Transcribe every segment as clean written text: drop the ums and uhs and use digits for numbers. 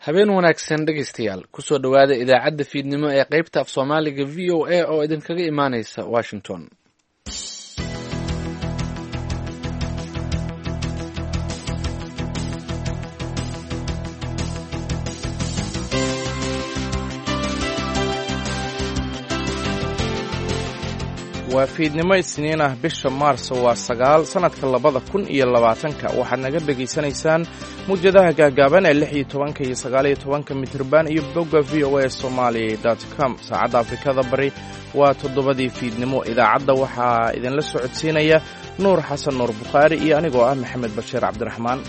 habeen wanaagsan dhegaystayaal kusoo dhowaada idaacadda fiidnimo ee qaybta af soomaaliga v o a oo idinkaga imaaneysa washington. waa fiidnimo isniin ah bisha maarso waa 9 sanadka 2020 waxaad naga dhegaysanaysaan mujadaha gaagaaban ee 16 iyo 19 mitirban iyo bogga voasomali.com. saacadda afrikada bari waa 7 fiidnimo. idaacadda waxaa idinla socodsiinaya nuur xasan nuur bukhaari iyo anigoo ah maxamed bashiir cabdiraxmaan.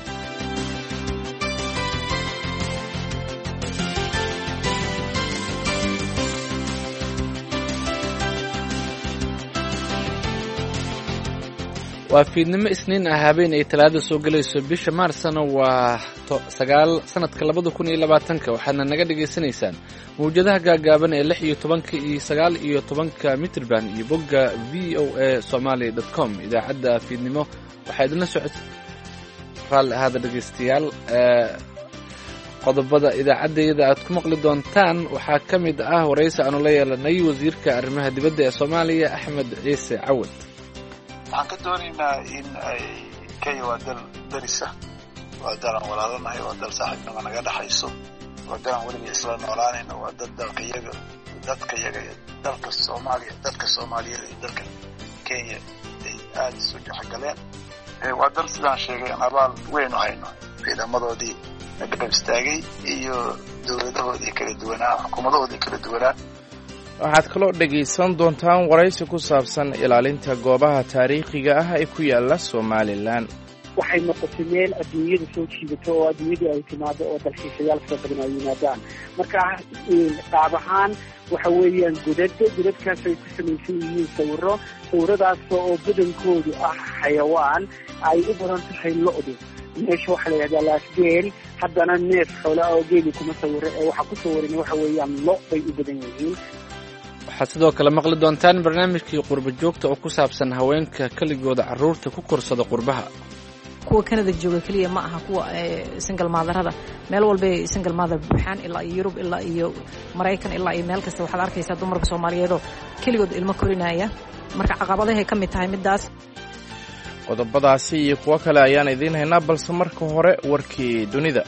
waa fiidnimo isniin ah habeen ay talaada soo gelayso bisha maarsna waa 9 sanadka 2020 waxaadna naga dhegaysanaysaan mawjadaha gaagaaban ee 16 iyo 19 mitirban iyo bogga voasomali.com. idaacadda fiidnimo waxaa idinla socod raali ahaada dhegaystayaal. qodobada idaacaddayada aad ku maqli doontaan waxaa ka mid ah waraysi aanu la yeelanay wasiirka arrimaha dibadda ee Soomaaliya Axmed Ciise Cawad. waxaan ka doonaynaa in ay Kenya waa dal darisa, waa dalan walaalanahay, waa dal saaxiibnimo naga dhaxayso, waa dalan weliba isla noolaanayna, waa dalkayaga dalka Soomaaliya, dadka Soomaaliyeed iyo dalka Kenya ay aad isu dhexgaleen. waa dal sidaan sheegay aan abaal weyn u hayno ciidamadoodii naga istaagay iyo dowladahoodii kala duwanaa, xukuumadahoodii kala duwanaa. waxaad kaloo dhegaysan doontaan waraysi ku saabsan ilaalinta goobaha taariikhiga ah ee ku yaala Somaliland. waxay noqotay meel adduunyada soo jiidato oo adduunyadu ay timaado oo dalxiisayaal fara badan ay yimaadaan. marka qaab ahaan waxa weeyaan godadkaas ay ku samaysan yihiin sawiradaas oo badankoodu ah xayawaan ay u badan tahay lo'du. meesha waxaa la yidhahdaa laasgeel, haddana neef xoolaa oo geeli kuma sawiro ee waxaa ku sawiran waxa weeyaan lo' bay u badan yihiin. waxaad sidoo kale maqli doontaan barnaamijkii qurba joogta oo ku saabsan haweenka keligooda carruurta ku korsada qurbaha. kuwa Canada jooga kaliya ma aha kuwa single motherada, meel walba single mother buuxaan ilaa Yurub ilaa iyo Mareykan ilaa iyo meel kasta waxaad arkaysaa dumarka Soomaaliyeed oo keligood ilmo korinaya. marka caqabadahay ka mid tahay midaas. qodobadaasi iyo kuwo kale ayaan idiin haynaa, balse marka hore warkii dunida.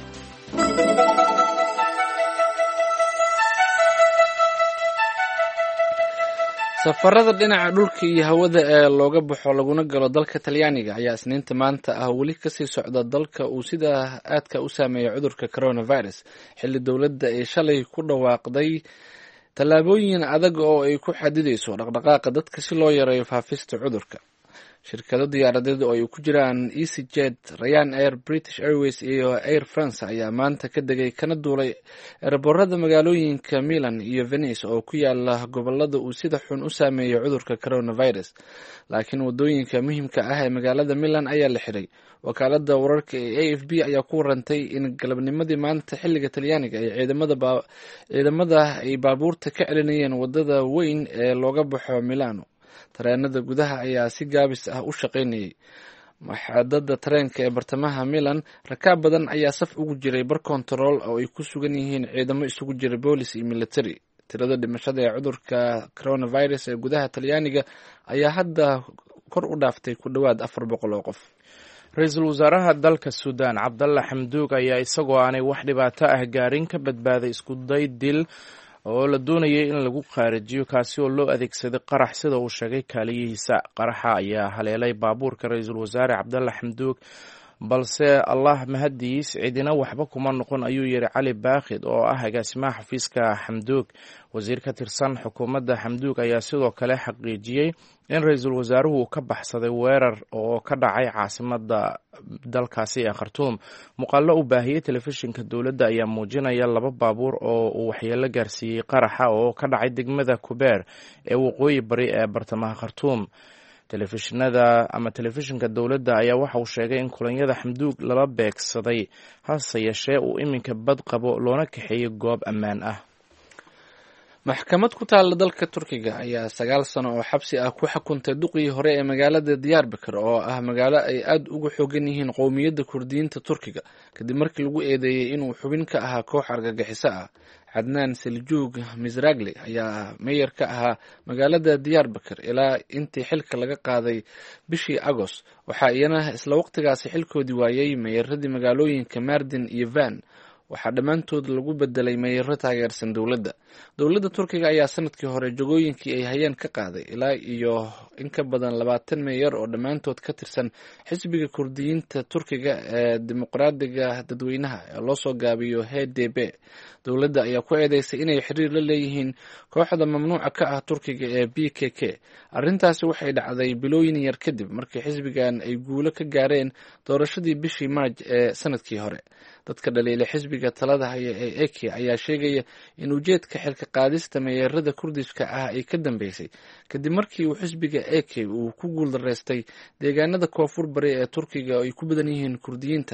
safarada dhinaca dhulka iyo hawada ee looga baxo laguna galo dalka Talyaaniga ayaa isniinta maanta ah weli kasii socda dalka uu sida aadka u saameeyay cudurka coronavirus, xilli dowladda ay shalay ku dhawaaqday tallaabooyin adag oo ay ku xadidayso dhaqdhaqaaqa dadka si loo yareeyo faafista cudurka. shirkado diyaaradeed oo ay ku jiraan EasyJet, Ryanair, British Airways iyo Air France ayaa maanta ka degay kana duulay eeraboorada magaalooyinka Milan iyo Venice oo ku yaala gobolada uu sida xun u saameeyay cudurka coronavirus. laakiin wadooyinka muhiimka ah ee magaalada Milan ayaa la xiray. wakaalada wararka ee AFP ayaa ku warantay in galabnimadii maanta xilliga Talyaaniga ay ciidamada ay baabuurta ka celinayeen wadada weyn ee looga baxo Milano. tareenada gudaha ayaa si gaabis ah u shaqaynayay. maxadada tareenka ee bartamaha Milan rakaab badan ayaa saf ugu jiray bar control oo ay ku sugan yihiin ciidamo isugu jira boolis iyo military. tirada dhimashada ee cudurka coronavirus ee gudaha Talyaaniga ayaa hadda kor u dhaaftay ku dhawaad 400 oo qof. ra-iisul wasaaraha dalka Suudaan Cabdalla Xamduug ayaa isagoo aanay wax dhibaato ah gaarin ka badbaaday isku day dil oo la doonayay in lagu qaarijiyo, kaasi oo loo adeegsaday qarax sida uu sheegay kaaliyihiisa. qaraxa ayaa haleelay baabuurka ra-iisul wasaare Cabdalla Xamduug, balse allah mahadiis cidina waxba kuma noqon, ayuu yidhi Cali Baakhid oo ah agaasimaha xafiiska Xamduug. wasiir ka tirsan xukuumadda Xamduug ayaa sidoo kale xaqiijiyey in ra-iisul wasaaruhu ka baxsaday weerar oo ka dhacay caasimadda dalkaasi ee Khartoum. muuqaallo u baahiyey telefishinka dowladda ayaa muujinaya 2 baabuur oo uu waxyeello gaarsiiyey qaraxa oo ka dhacay degmada Kubeer ee waqooyi bari ee bartamaha Khartoum. telefishinka dowladda ayaa waxa uu sheegay in kulanyada Xamduug lala beegsaday, hase yeeshee uu iminka bad qabo loona kaxeeyey goob ammaan ah. maxkamad ku taalla dalka turkiga ayaa 9 sano oo xabsi ah ku xukuntay duqii hore ee magaalada Diyarbakir oo ah magaalo ay aad ugu xoogan yihiin qowmiyadda Kurdiyiinta Turkiga kadib markii lagu eedeeyay inuu xubin ka ahaa koox argagixiso ah. Cadnaan Seljuug Mizragli ayaa meeyar ka ahaa magaalada Diyarbakir ilaa intii xilka laga qaaday bishii Agost. Waxaa iyana isla waqtigaasi xilkoodii waayay meeyaradii magaalooyinka Mardin iyo Van. waxaa dhammaantood lagu bedelay meeyaro taageersan dowladda. Dowladda Turkiga ayaa sanadkii hore jagooyinkii ay hayeen ka qaaday ilaa iyo in ka badan 20 meeyar oo dhammaantood ka tirsan xisbiga Kurdiyiinta Turkiga ee dimuqraadiga dadweynaha ee loo soo gaabiyo HDP. Dowladda ayaa ku eedeysay inay xiriir la leeyihiin kooxda mamnuuca ka ah Turkiga ee PKK. Arrintaasi waxay dhacday bilooyin yar kadib markii xisbigan ay guulo ka gaareen doorashadii bishii Maaj ee sanadkii hore. Dadka dhaliilay xisbiga talada haya ee AK ayaa sheegaya in ujeedka xilka qaadista meeyarada Kurdiska ah ay ka dambeysay kadib markii uu xisbiga AK uu ku guuldareystay deegaanada koonfur bari ee Turkiga oo ay ku badan yihiin Kurdiyiinta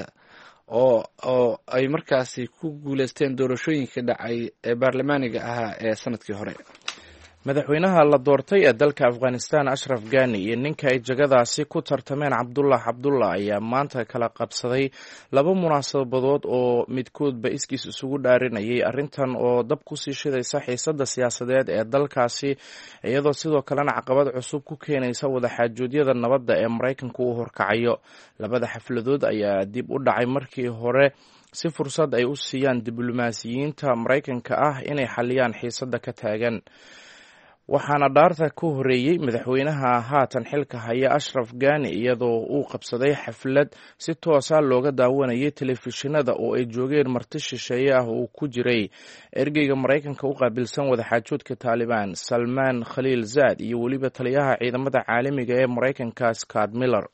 oo ay markaasi ku guuleysteen doorashooyinka dhacay ee baarlamaaniga ahaa ee sanadkii hore. madaxweynaha la doortay ee dalka Afghanistan Ashraf Ghani iyo ninka ay jagadaasi ku tartameen Cabdullah ayaa maanta kala qabsaday 2 munaasabadood oo midkoodba iskiis isugu dhaarinayay arrintan oo dab ku sii shidaysa xiisadda siyaasadeed ee dalkaasi iyadoo sidoo kalena caqabad cusub ku keenaysa wadaxaajoodyada nabadda ee Mareykanku uu horkacayo. Labada xafladood ayaa dib u dhacay markii hore si fursad ay u siiyaan diblomaasiyiinta Mareykanka ah inay xaliyaan xiisadda ka taagan. waxaana dhaarta ku horeeyay madaxweynaha haatan xilka haya Ashraf Ghani iyadoo uu qabsaday xaflad si toos ah looga daawanayay telefishinada oo ay joogeen marti shisheeye ah oo ku jiray ergeyga Mareykanka u qaabilsan wadaxaajoodka Taliban Salman Khalilzad iyo waliba taliyaha ciidamada caalamiga ee Mareykanka Scott Miller.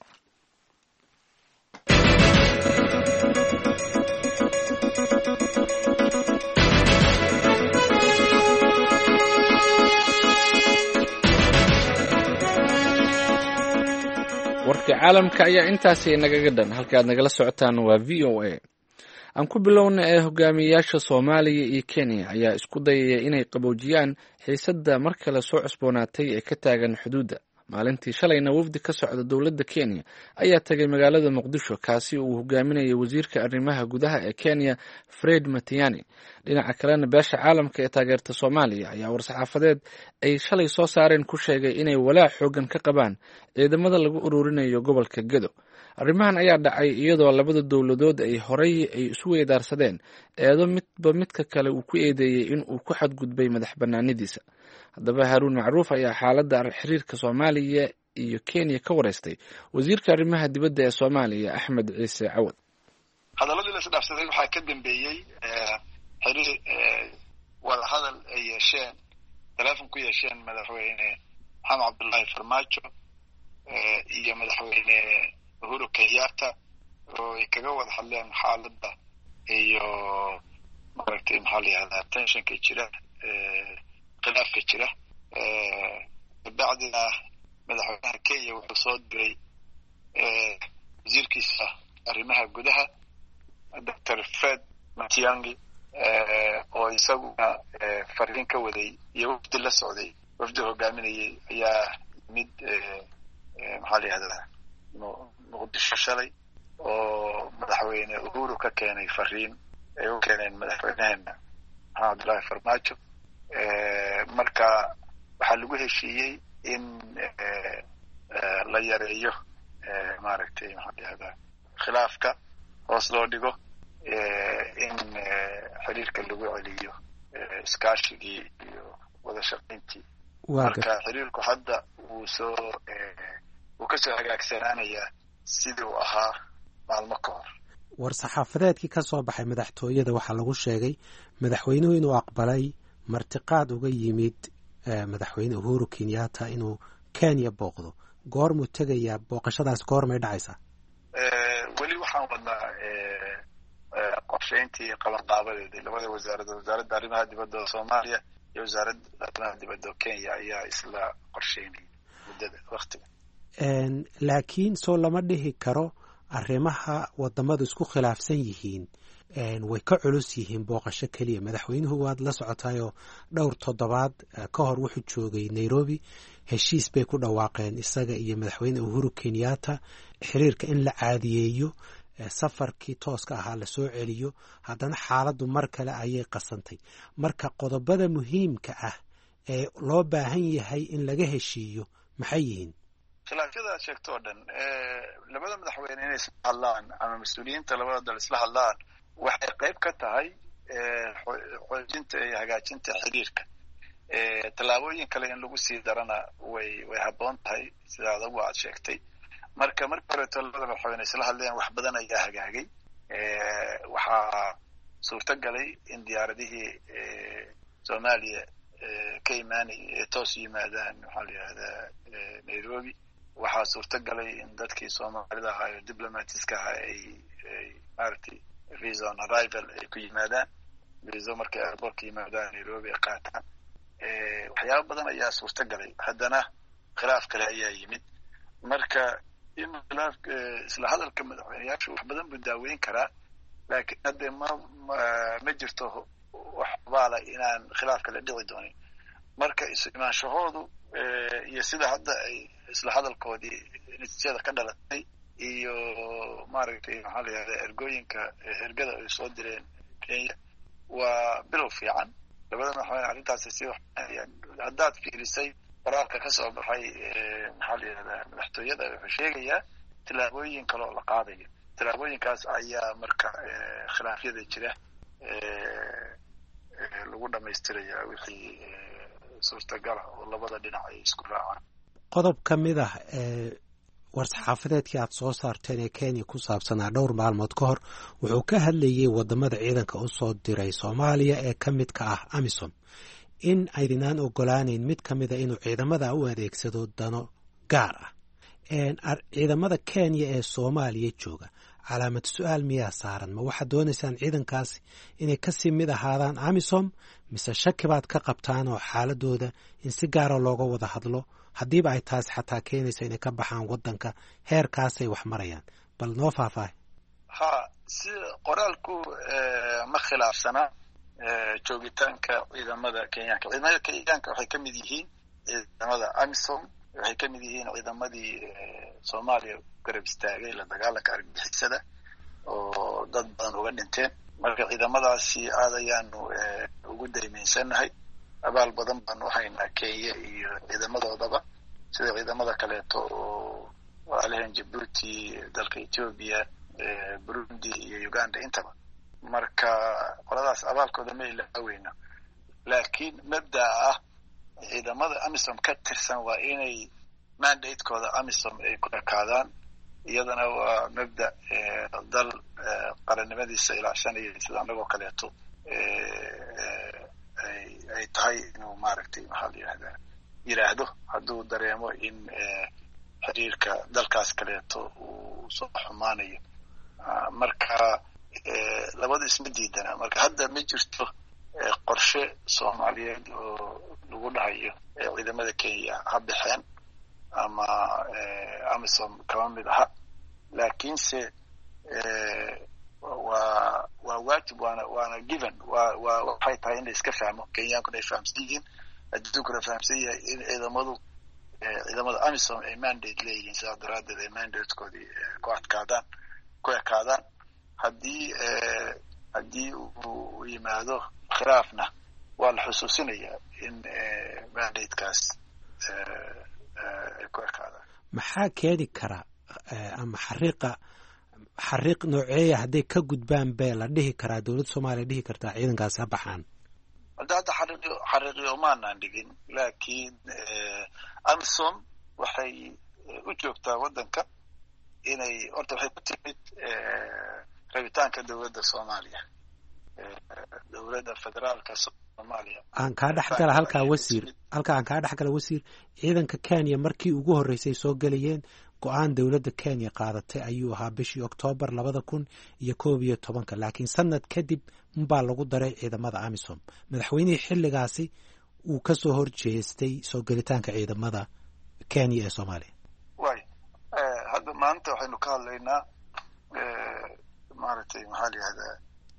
warka caalamka ayaa intaasi nagaga dhan halkaad nagala socotaan waa VOA. aan ku bilowna ee hogaamiyayaasha Soomaaliya iyo Kenya ayaa isku dayaya inay qaboojiyaan xiisadda mar kale soo cusboonaatay ee ka taagan xuduudda. maalintii shalayna wafdi ka socda dowladda Kenya ayaa tagay magaalada Muqdisho kaasi uu hogaaminayay wasiirka arrimaha gudaha ee Kenya Fred Matiang'i. dhinaca kalena beesha caalamka ee taageerta Soomaaliya ayaa warsaxaafadeed ay shalay soo saareen ku sheegay inay walaac xoogan ka qabaan ciidamada lagu ururinayo gobolka Gedo. arrimahan ayaa dhacay iyadoo labada dowladood ay horay isu weydaarsadeen eedo midba midka kale uu ku eedeeyay in uu ku xadgudbay madax bannaanidiisa. haddaba Haruun Macruuf ayaa xaaladda xiriirka Soomaaliya iyo Kenya ka wareystay wasiirka arrimaha dibadda ee Soomaaliya Axmed Ciise Cawad. hadaladii la isdhaafsaday waxaa ka dambeeyay xiriir wada hadal ay yeesheen telefoon ku yeesheen madaxweyne Maxamed Cabdullaahi Farmaajo iyo madaxweyne Uhuru Kenyatta oo ay kaga wada hadleen xaaladda iyo maaragtay maxaa la yidhahdaa tensionka jira khilaafka jira. bacdina madaxweynaha Kenya wuxuu soo diray wasiirkiisa arrimaha gudaha Dr. Fred Matiang'i oo isaguna fariin ka waday iyo wafdi la socday wafdi hogaaminayay ayaa mid maxaa la yidhahdaa Muqdisho shalay oo madaxweyne Uhuru ka keenay fariin ay u keeneen madaxweynaheena Maxamed Cabdullaahi Farmaajo. marka waxaa lagu heshiiyey in la yareeyo maaragtay maxaa la yidhahdaa khilaafka hoos loo dhigo in xiriirka lagu celiyo iskaashigii iyo wada shaqayntii. marka xiriirku hadda wuu kasoo hagaagsanaanayaa sidii uu ahaa maalmo ka hor. war-saxaafadeedkii ka soo baxay madaxtooyada waxaa lagu sheegay madaxweynuhu inuu aqbalay martiqaad uga yimid madaxweyne Uhuru Kenyatta inuu Kenya booqdo. goormuu tegayaa booqashadaas goormay dhacaysaa? weli waxaan wadnaa qorshayntii qabanqaabadeedii labada wasaaradood wasaaradda arrimaha dibadda oo Soomaaliya iyo wasaaradda arrimaha dibadda oo Kenya ayaa isla qorsheynaya muddada waqtiga. laakiin soo lama dhihi karo arrimaha wadamadu isku khilaafsan yihiin way ka culus yihiin booqasho keliya. madaxweynuhu waad la socotayoo dhowr toddobaad ka hor wuxuu joogay nairobi, heshiis bay ku dhawaaqeen isaga iyo madaxweyne uhuru kenyatta xiriirka in la caadiyeeyo, safarkii tooska ahaa la soo celiyo. haddana xaaladdu mar kale ayay qasantay. marka qodobada muhiimka ah ee loo baahan yahay in laga heshiiyo maxay yihiin? khilaafyada sheegto oo dhan labada madaxweyne inay isla hadlaan ama mas-uuliyiinta labada dal isla hadlaan waxay qayb ka tahay xoojinta iyo hagaajinta xiriirka. tallaabooyin kale in lagu sii darana way habboon tahay sida adagu aad sheegtay. marka horeeto labada madaxweyne isla hadleen wax badan ayaa hagaagay. waxaa suurto galay in diyaaradihii soomaaliya ka imaanayay ee toos yimaadaan maxaa la yidhahdaa nairobi. waxaa suurto galay in dadkii soomaalida ahaa ee diplomatiska ahaa ay maaragtay visa on arrival ay ku yimaadaan, visa markay airportka yimaadaan nairobi ay qaataan. waxyaaba badan ayaa suurto galay. haddana khilaaf kale ayaa yimid. marka in khilaafka isla hadalka madaxweyneyaashu wax badan buu daaweyn karaa, laakiin hadde ma jirto wax baala inaan khilaaf kale dhici doonin. marka isu imaanshahoodu iyo sida hadda ay isla hadalkoodii natiijada ka dhalatay iyo maaragtay maxaa la yihahdaa ergada ay soo direen kenya waa bilow fiican. labada madaxweyne arrintaasi si haddaad fiirisay qoraalka ka soo baxay maxaa la yihahdaa madaxtooyada wuxuu sheegayaa tillaabooyin kale oo la qaadayo. tillaabooyinkaas ayaa marka khilaafyada jira lagu dhamaystiraya wixii suurtagala oo labada dhinac ay isku raacaan. qodob ka mid ah war-saxaafadeedkii aad soo saarteen ee kenya ku saabsanaa dhowr maalmood ka hor wuxuu ka hadlayay wadamada ciidanka u soo diray soomaaliya ee ka midka ah amisom in aydinaan ogolaaneyn mid ka mida inuu ciidamada u adeegsado dano gaar ah. ciidamada kenya ee soomaaliya jooga calaamad su-aal miyaa saaran? ma waxaad doonaysaan ciidankaasi inay kasii mid ahaadaan amisom, mise shaki baad ka qabtaan oo xaaladooda in si gaara looga wada hadlo haddiiba ay taasi xataa keenayso inay ka baxaan wadanka? heerkaasay wax marayaan, bal noo faahfaahay. ha si qoraalku ma khilaafsana joogitaanka ciidamada kenyaanka. ciidamada kenyaanka waxay ka mid yihiin ciidamada amisom, waxay ka mid yihiin ciidamadii soomaaliya garab istaagay la dagaalanka argagixisada oo dad badan uga dhinteen. marka ciidamadaasi aad ayaanu ugu daymaysannahay. abaal badan baanu haynaa kenya iyo ciidamadoodaba, sida ciidamada kaleeto oo walaalahan jabuuti, dalka ethiopia, burundi iyo uganda intaba. marka qoladaas abaalkooda ma ilaaweyno, laakiin mabda'a ah ciidamada amisom ka tirsan waa inay mandatekooda amisom ay ku ekaadaan. iyadana waa mabda dal qarannimadiisa ilaashanaya sida anagoo kaleeto ay tahay inuu maaragtay maxaa la yihahdaa yidhaahdo hadduu dareemo in xiriirka dalkaas kaleeto uu soo xumaanayo. marka labada isma diidana. marka hadda ma jirto qorshe soomaaliyeed oo lagu dhahayo ciidamada kenya ha baxeen ama amisom kama mid aha, laakiinse waa waajib, waana given, waxay tahay in la iska fahmo. kenyaankuna ay fahamsan yihiin, adduunkuna fahamsan yahay in ciidamada amisom ay mandate leeyihiin. sidaas daraaddeed ay mandatekoodii ku ekaadaan. haddii uu yimaado khilaafna waa la xusuusinayaa in mandatekaas ay ku ekaadaan. maxaa keeni kara ama xariiq nooceeya hadday ka gudbaan bee la dhihi karaa dowladda soomaaliya dhihi kartaa ciidankaas ha baxaan? hadda xariiqyo maanaan dhigin, laakiin amisom waxay u joogtaa waddanka inay horta waxay ku timid rabitaanka dowladda soomaaliya, dowladda federaalka soomaaliya. aan kaa dhexgala halkaa aan kaa dhexgala wasiir, ciidanka kenya markii ugu horreysay soo gelayeen go-aan dowladda kenya qaadatay ayuu ahaa bishii oktoobar 2011, laakiin sanad kadib unbaa lagu daray ciidamada amisom. madaxweynihii xilligaasi uu ka soo horjeestay soo gelitaanka ciidamada kenya ee soomaaliya. way hadda maanta waxaynu ka hadlaynaa maaragtay maxaa la yihahdaa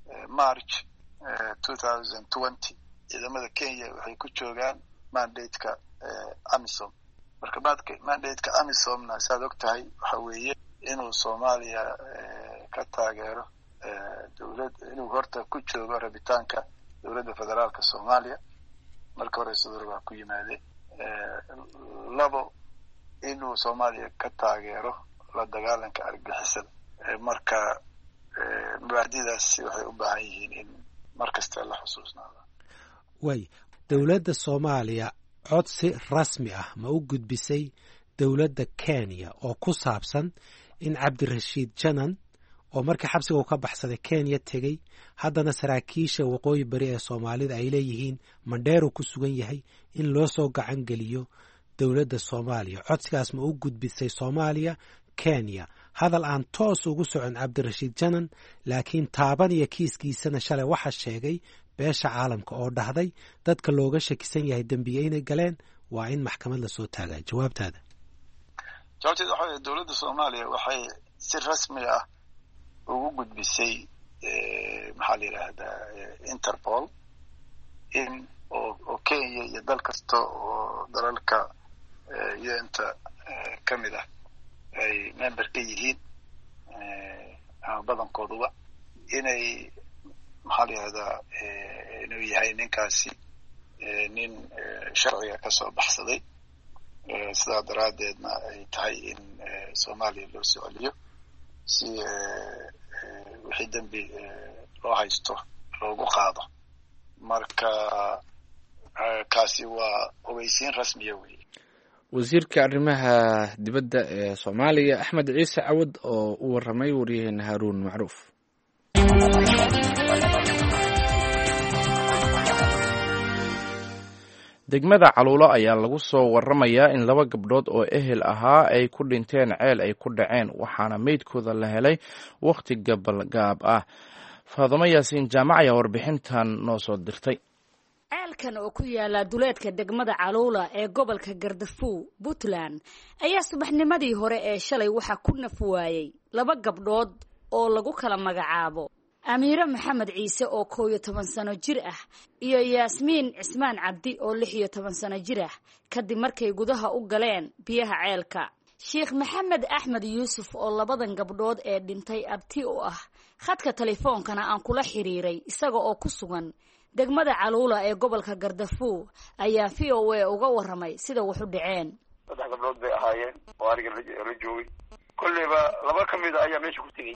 March 2020 ciidamada Kenya waxay ku joogaan mandate-ka AMISOM. Marka mandate-ka AMISOM-na saad ogtahay waxa weeye inuu Soomaaliya ka taageero inuu horta ku joogo rabitaanka dowladda federaalka Soomaaliya marka hore sidoo waa ku yimaadeen labo inuu Soomaaliya ka taageero la dagaalanka argagixisada marka muwaadiniintaas waxay u baahan yihiin in markasta la xusuusnaado. way dowladda Soomaaliya codsi rasmi ah ma u gudbisay dowladda Kenya oo ku saabsan in Cabdirashiid Janan oo markii xabsiga uu ka baxsaday Kenya tegay haddana saraakiisha waqooyi bari ee Soomaalida ay leeyihiin Mandheero ku sugan yahay in loo soo gacan geliyo dowladda Soomaaliya codsigaas ma u gudbisay Soomaaliya Kenya hadal aan toos ugu socon Cabdirashiid Janan laakiin taaban iyo kiiskiisana shalay waxa sheegay beesha caalamka oo dhahday dadka looga shakisan yahay dambiye inay galeen waa in maxkamad la soo taagaa jawaabteeda waxa weeye dowladda Soomaaliya waxay si rasmi ah ugu gudbisay maxaa la yiraahdaa Interpol in oo Kenya iyo dal kasta oo dalalka UN-ta kamid ah ay member ka yihiin badankooduba inay maxaa la yiraahdaa inuu yahay ninkaasi nin sharciga ka soo baxsaday sidaa daraadeedna ay tahay in Soomaaliya loo soo celiyo si wixii dambi loo haysto loogu qaado marka kaasi waa ogeysiin rasmiya weeye. wasiirka arrimaha dibadda ee Soomaaliya Axmed Ciise Cawad oo u waramay wariyaheena Haruun Macruuf. degmada Caluulo ayaa lagu soo waramayaa in 2 gabdhood oo ehel ahaa ay ku dhinteen ceel ay ku dhaceen waxaana meydkooda la helay waqti gabalgaab ah. Faadimo Yaasiin Jaamac ayaa warbixintan noo soo dirtay. ceelkan oo ku yaala duleedka degmada Caluulo ee gobolka Gardafuw Puntland ayaa subaxnimadii hore ee shalay waxa ku nafwaayay 2 gabdhood oo lagu kala magacaabo Amiira Maxamed Ciise oo 11 sano jir ah iyo Yaasmiin Cismaan Cabdi oo 16 sano jir ah kadib markay gudaha u galeen biyaha ceelka. Sheekh Maxamed Axmed Yuusuf oo 2 gabdhood ee dhintay abti u ah khadka telefoonkana aan kula xiriiray isaga oo ku sugan degmada Caluulo ee gobolka Gardafuw ayaa VOA uga waramay sida wax u dhaceen. 3 gabdhood bay ahaayeen oo ariga la joogay kulliba 2 kamid ah ayaa meesha ku tagay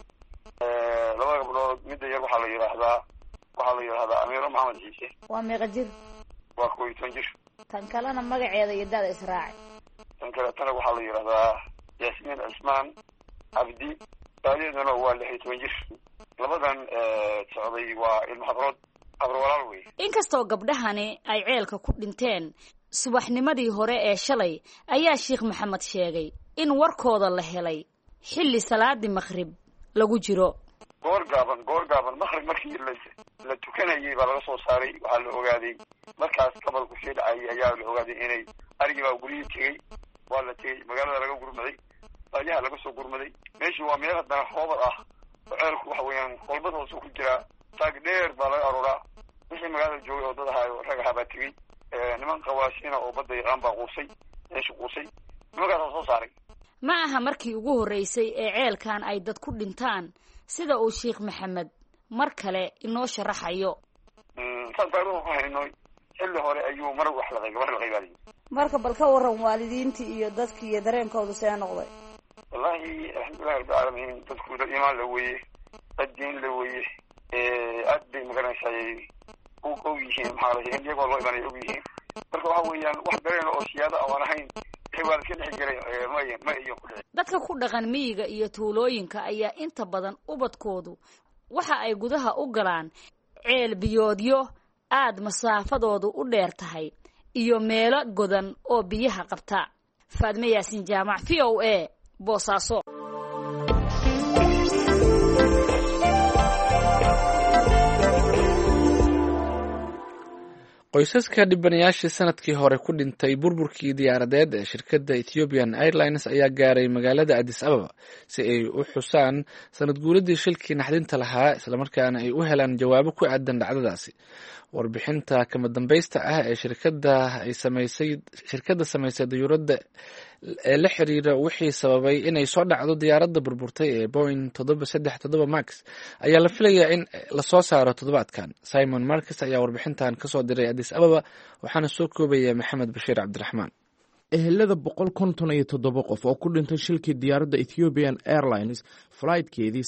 2 gabdhood mid yar waxaa la yiraahdaa Amiiro Maxamed Ciise waa meeqa jir waa 11 jir tan kalena magaceeda iyo da'da Israaci tan kale waxaa la yiraahdaa Yaasmiin Cismaan Cabdi da'deeduna waa 16 jir labadan socday waa ilmo habroolaal wey. inkastoo gabdhahani ay ceelka ku dhinteen subaxnimadii hore ee shalay ayaa Sheekh Maxamed sheegay in warkooda la helay xilli salaadii maghrib lagu jiro. goor gaaban maghrib markii la tukanayay baa laga soo saaray waxaa la ogaaday markaas qabalku sii dhacay ayaa la ogaaday inay ariga guriyay tagay waa la tagay magaalada laga gurmaday ayaa laga soo gurmaday meeshii waa meel hadana hoobad ah ceelku waxa weeyaan qolbad hoos ku jira taag dheer baa laga aroraa wixii magaalada joogay oo dad ahaa rag ahaa baa tagay niman qawaasina oo badda yaqaan baa quusay meesha quusay nimankaas soo saaray. ma aha markii ugu horeysay ee ceelkan ay dad ku dhintaan sida uu Sheekh Maxamed mar kale inoo sharaxayo. taariikhdu ku haynoy xilli hore ayuu mar wax la qaybay marka bal ka waran waalidiintii iyo dadkii iyo dareenkoodu see noqday. wallahi alxamdulillahi rabbil caalamiin dadku dad iimaan la weeye dad diin la weeye aad bay magaranaysaa u yihiin maxaa la yidhi iyagoo loo imanay og yihiin marka waxa weeyaan wax dareen oo siyaada aan ahayn waa ka dhex jiray ma iyo ku dhacay. dadka ku dhaqan miyiga iyo tuulooyinka ayaa inta badan ubadkoodu waxa ay gudaha u galaan ceel biyoodyo aad masaafadoodu u dheer tahay iyo meelo godan oo biyaha qabta. Faadimo Yaasiin Jaamac VOA Boosaaso. qoysaska dhibanayaashii sanadkii hore ku dhintay burburkii diyaaradeed ee shirkadda Ethiopian Airlines ayaa gaaray magaalada Addis Ababa si ay u xusaan sanad guuladii shilkii naxdinta lahaa islamarkaana ay u helaan jawaabo ku aadan dhacdadaasi. Warbixinta kama dambaysta ah ee shirkadda samaysay dayuuradda ee la xiriira wixii sababay inay soo dhacdo diyaaradda burburtay ee Boeing 737 Max ayaa la filayaa in la soo saaro toddobaadkan. Simon Marcus ayaa warbixintan ka soo diray Addis Ababa waxaana soo koobaya Maxamed Bashiir Cabdiraxmaan. ehelada 157 qof oo ku dhintay shilkii diyaaradda Ethiopian Airlines flightkeedii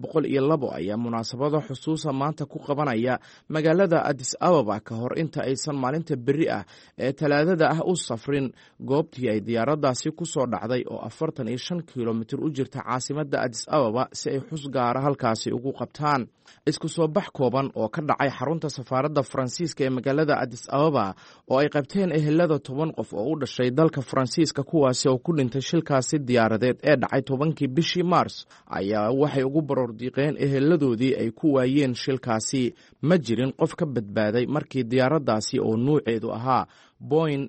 302 ayaa munaasabado xusuusa maanta ku qabanaya magaalada Addis Ababa ka hor inta aysan maalinta berri ah ee talaadada ah u safrin goobtii ay diyaaraddaasi ku soo dhacday oo 45 kilomitir u jirta caasimadda Addis Ababa si ay xus gaara halkaasi ugu qabtaan. Isku soo bax kooban oo ka dhacay xarunta safaaradda Faransiiska ee magaalada Addis Ababa oo ay qabteen ehelada 10 qof oo u dhashay dalka Faransiiska kuwaasi oo ku dhintay shilkaasi diyaaradeed ee dhacay 10kii bishii Mars ayaa waxay ugu baroordiiqeen eheladoodii ay ku waayeen shilkaasi. Ma jirin qof ka badbaaday markii diyaaraddaasi oo nuuceedu ahaa Boeing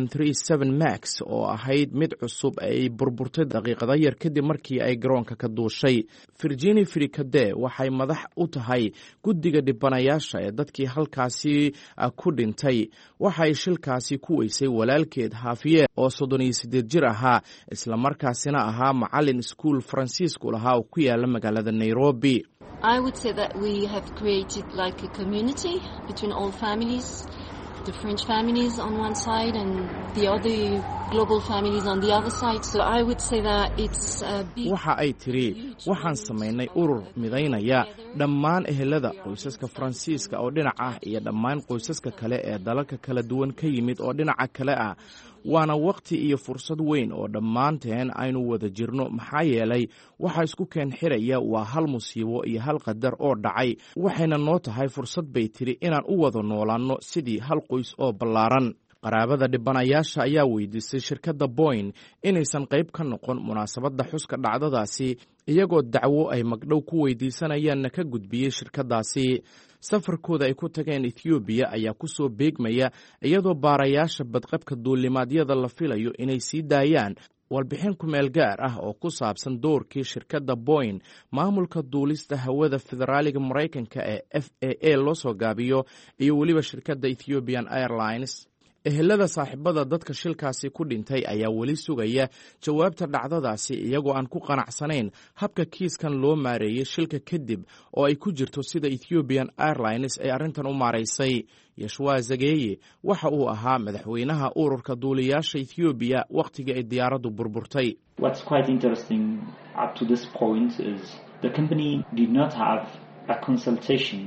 737 Max oo ahayd mid cusub ay burburtay daqiiqada yar kadib markii ay garoonka ka duushay. Virginie Fricade waxay madax u tahay guddiga dhibanayaasha ee dadkii halkaasi ku dhintay. Waxay shilkaasi ku weysay walaalkeed Hafiye oo 38 jir ahaa isla markaasina ahaa macallin iskuul Faransiisku lahaa oo ku yaala magaalada Nairobi. I would say that we have created like a community between all families. The French families on one side and the other global families on the other side. So I would say that it's a big... waxa ay tiri waxaan samaynay urur midaynaya dhammaan ehelada qoysaska Faransiiska oo dhinac ah iyo dhammaan qoysaska kale ee dalalka kala duwan ka yimid oo dhinaca kale ah. waana waqti iyo fursad weyn oo dhammaanteen aynu wada jirno maxaa yeelay waxa isku keen xiraya waa hal musiibo iyo hal qadar oo dhacay waxayna noo tahay fursad bay tiri inaan u wada noolaanno sidii hal qoys oo ballaaran. qaraabada dhibanayaasha ayaa weydiisay shirkadda Boeing inaysan qayb ka noqon munaasabadda xuska dhacdadaasi iyagoo dacwo ay magdhow ku weydiisanayaan ka gudbiyay shirkaddaasi. safarkooda ay ku tageen Ethiopia ayaa ku soo beegmaya iyadoo baarayaasha badqabka duulimaadyada la filayo inay sii daayaan warbixin ku meel gaar ah oo ku saabsan doorkii shirkadda Boeing maamulka duulista hawada federaaliga Mareykanka ee FAA loo soo gaabiyo iyo weliba shirkadda Ethiopian Airlines. ehelada saaxiibada dadka shilkaasi ku dhintay ayaa weli sugaya jawaabta dhacdadaasi iyagoo aan ku qanacsanayn habka kiiskan loo maareeyay shilka kadib oo ay ku jirto sida Ethiopian Airlines ay arrintan u maareysay. Yeshua Zageye waxa uu ahaa madaxweynaha ururka duuliyaasha Ethiopia waqtigii ay diyaaraddu burburtay. What's quite interesting up to this point is the company did not have a consultation.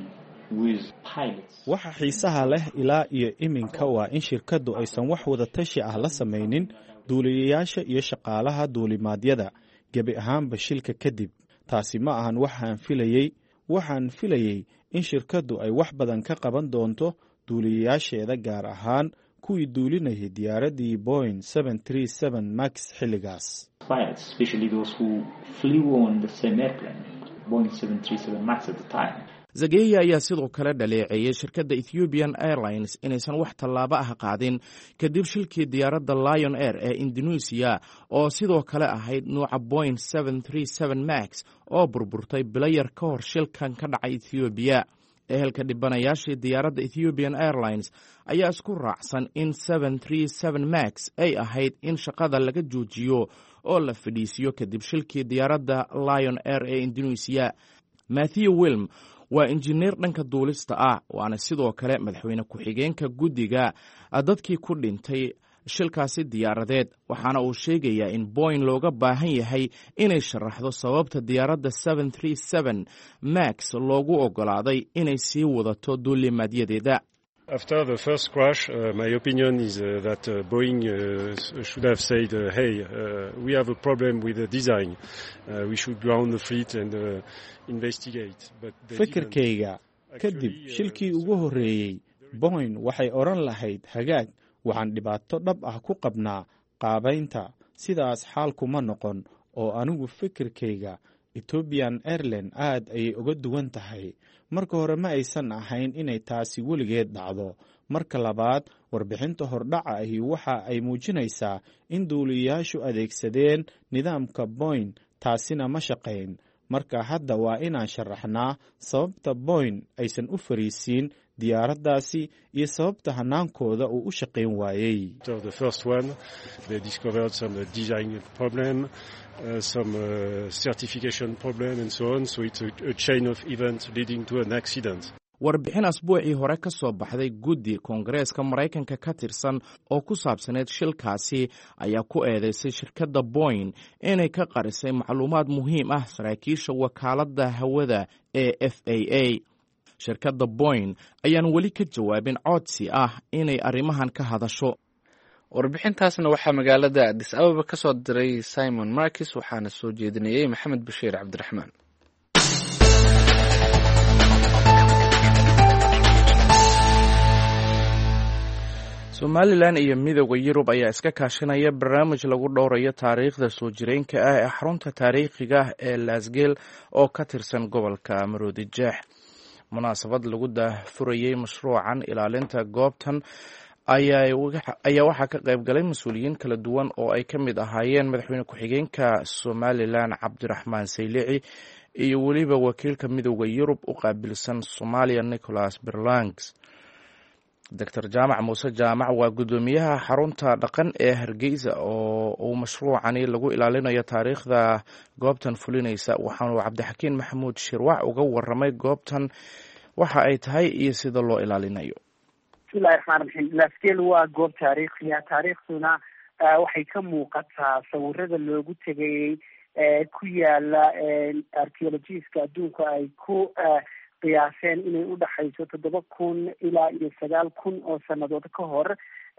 waxa xiisaha leh ilaa iyo iminka waa in shirkaddu aysan wax wada tashi ah la samaynin duuliyayaasha iyo shaqaalaha duulimaadyada gebi ahaanba shilka kadib. taasi ma ahan waxaan filayey in shirkaddu ay wax badan ka qaban doonto duuliyayaasheeda gaar ahaan kuwii duulinayay diyaaraddii Boeing 737 Max xilligaas. Zageye ayaa sidoo kale dhaleeceeyay shirkadda Ethiopian Airlines inaysan wax tallaabo ah qaadin kadib shilkii diyaaradda Lion Air ee Indonesia oo sidoo kale ahayd nooca Boeing 737 Max oo burburtay bilo yar ka hor shilkan ka dhacay Ethiopia. ehelka dhibanayaashii diyaaradda Ethiopian Airlines ayaa isku raacsan in 737 Max ay ahayd in shaqada laga joojiyo oo la fadhiisiyo kadib shilkii diyaaradda Lion Air ee Indonesia. Matthew Wilm waa injineer dhanka duulista ah waana sidoo kale madaxweyne ku-xigeenka guddiga dadkii ku dhintay shilkaasi diyaaradeed waxaana uu sheegayaa in Boeing looga baahan yahay inay sharaxdo sababta diyaaradda 737 Max loogu ogolaaday inay sii wadato duulimaadyadeeda. After the first crash, my opinion is that Boeing should have said, hey, we have a problem with the design. We should ground the fleet and investigate. Fikirkayga kadib shilkii ugu horreeyey Boeing waxay oran lahayd hagaag waxaan dhibaato dhab ah ku qabnaa qaabaynta sidaas xaalkuma noqon oo anigu fikirkayga Ethiopian Airlines aad ayay uga duwan tahay. marka hore ma aysan ahayn inay taasi weligeed dhacdo marka labaad warbixinta hordhaca ahi waxa ay muujinaysaa in duuliyayaashu adeegsadeen nidaamka boyn taasina ma shaqayn marka hadda waa inaan sharaxnaa sababta boyn aysan u fariisiin diyaaraddaasi iyo sababta hanaankooda uu u shaqayn waayey. The first one, they discovered some design problem, some certification problem and so on, so it's a chain of events leading to an accident. warbixin asbuucii hore ka soo baxday guddi koongareeska maraykanka ka tirsan oo ku saabsaneed shilkaasi ayaa ku eedeysay shirkadda boyn inay ka qarisay macluumaad muhiim ah saraakiisha wakaaladda hawada ee FAA. shirkadda boyn ayaan weli ka jawaabin codsi ah inay arrimahan ka hadasho. warbixintaasna waxaa magaalada Addis Ababa ka soo diray Simon Marcus waxaana soo jeedinayay Maxamed Bashiir Cabdiraxmaan. Somalilan iyo midowda Yurub ayaa iska kaashanaya barnaamij lagu dhowrayo taariikhda soo jireenka ah ee xarunta taariikhiga ah ee Laasgeel oo ka tirsan gobolka Maroodi Jeex. munaasabad lagu daahfurayay mashruucan ilaalinta goobtan ayaa waxaa ka qayb galay mas-uuliyiin kala duwan oo ay ka mid ahaayeen madaxweyne ku-xigeenka Somalilan Cabdiraxmaan Saylici iyo weliba wakiilka midowda Yurub u qaabilsan Soomaaliya Nicholas Berlangs. Dr. Jaamac Muuse Jaamac waa gudoomiyaha xarunta dhaqan ee Hargeysa oo uu mashruucani lagu ilaalinayo taariikhda goobtan fulinaysa. waxaanu Cabdixakiin Maxamuud Shirwac uga waramay goobtan waxa ay tahay iyo sida loo ilaalinayo. bismillahi raxmaani raxiim. Laasgeel waa goob taariikhiya. taariikhduna waxay ka muuqataa sawirada loogu tegayey ku yaala archaeologiska adduunka ay ku qiyaaseen inay u dhaxayso 7,000 ilaa 9,000 oo sanadood ka hor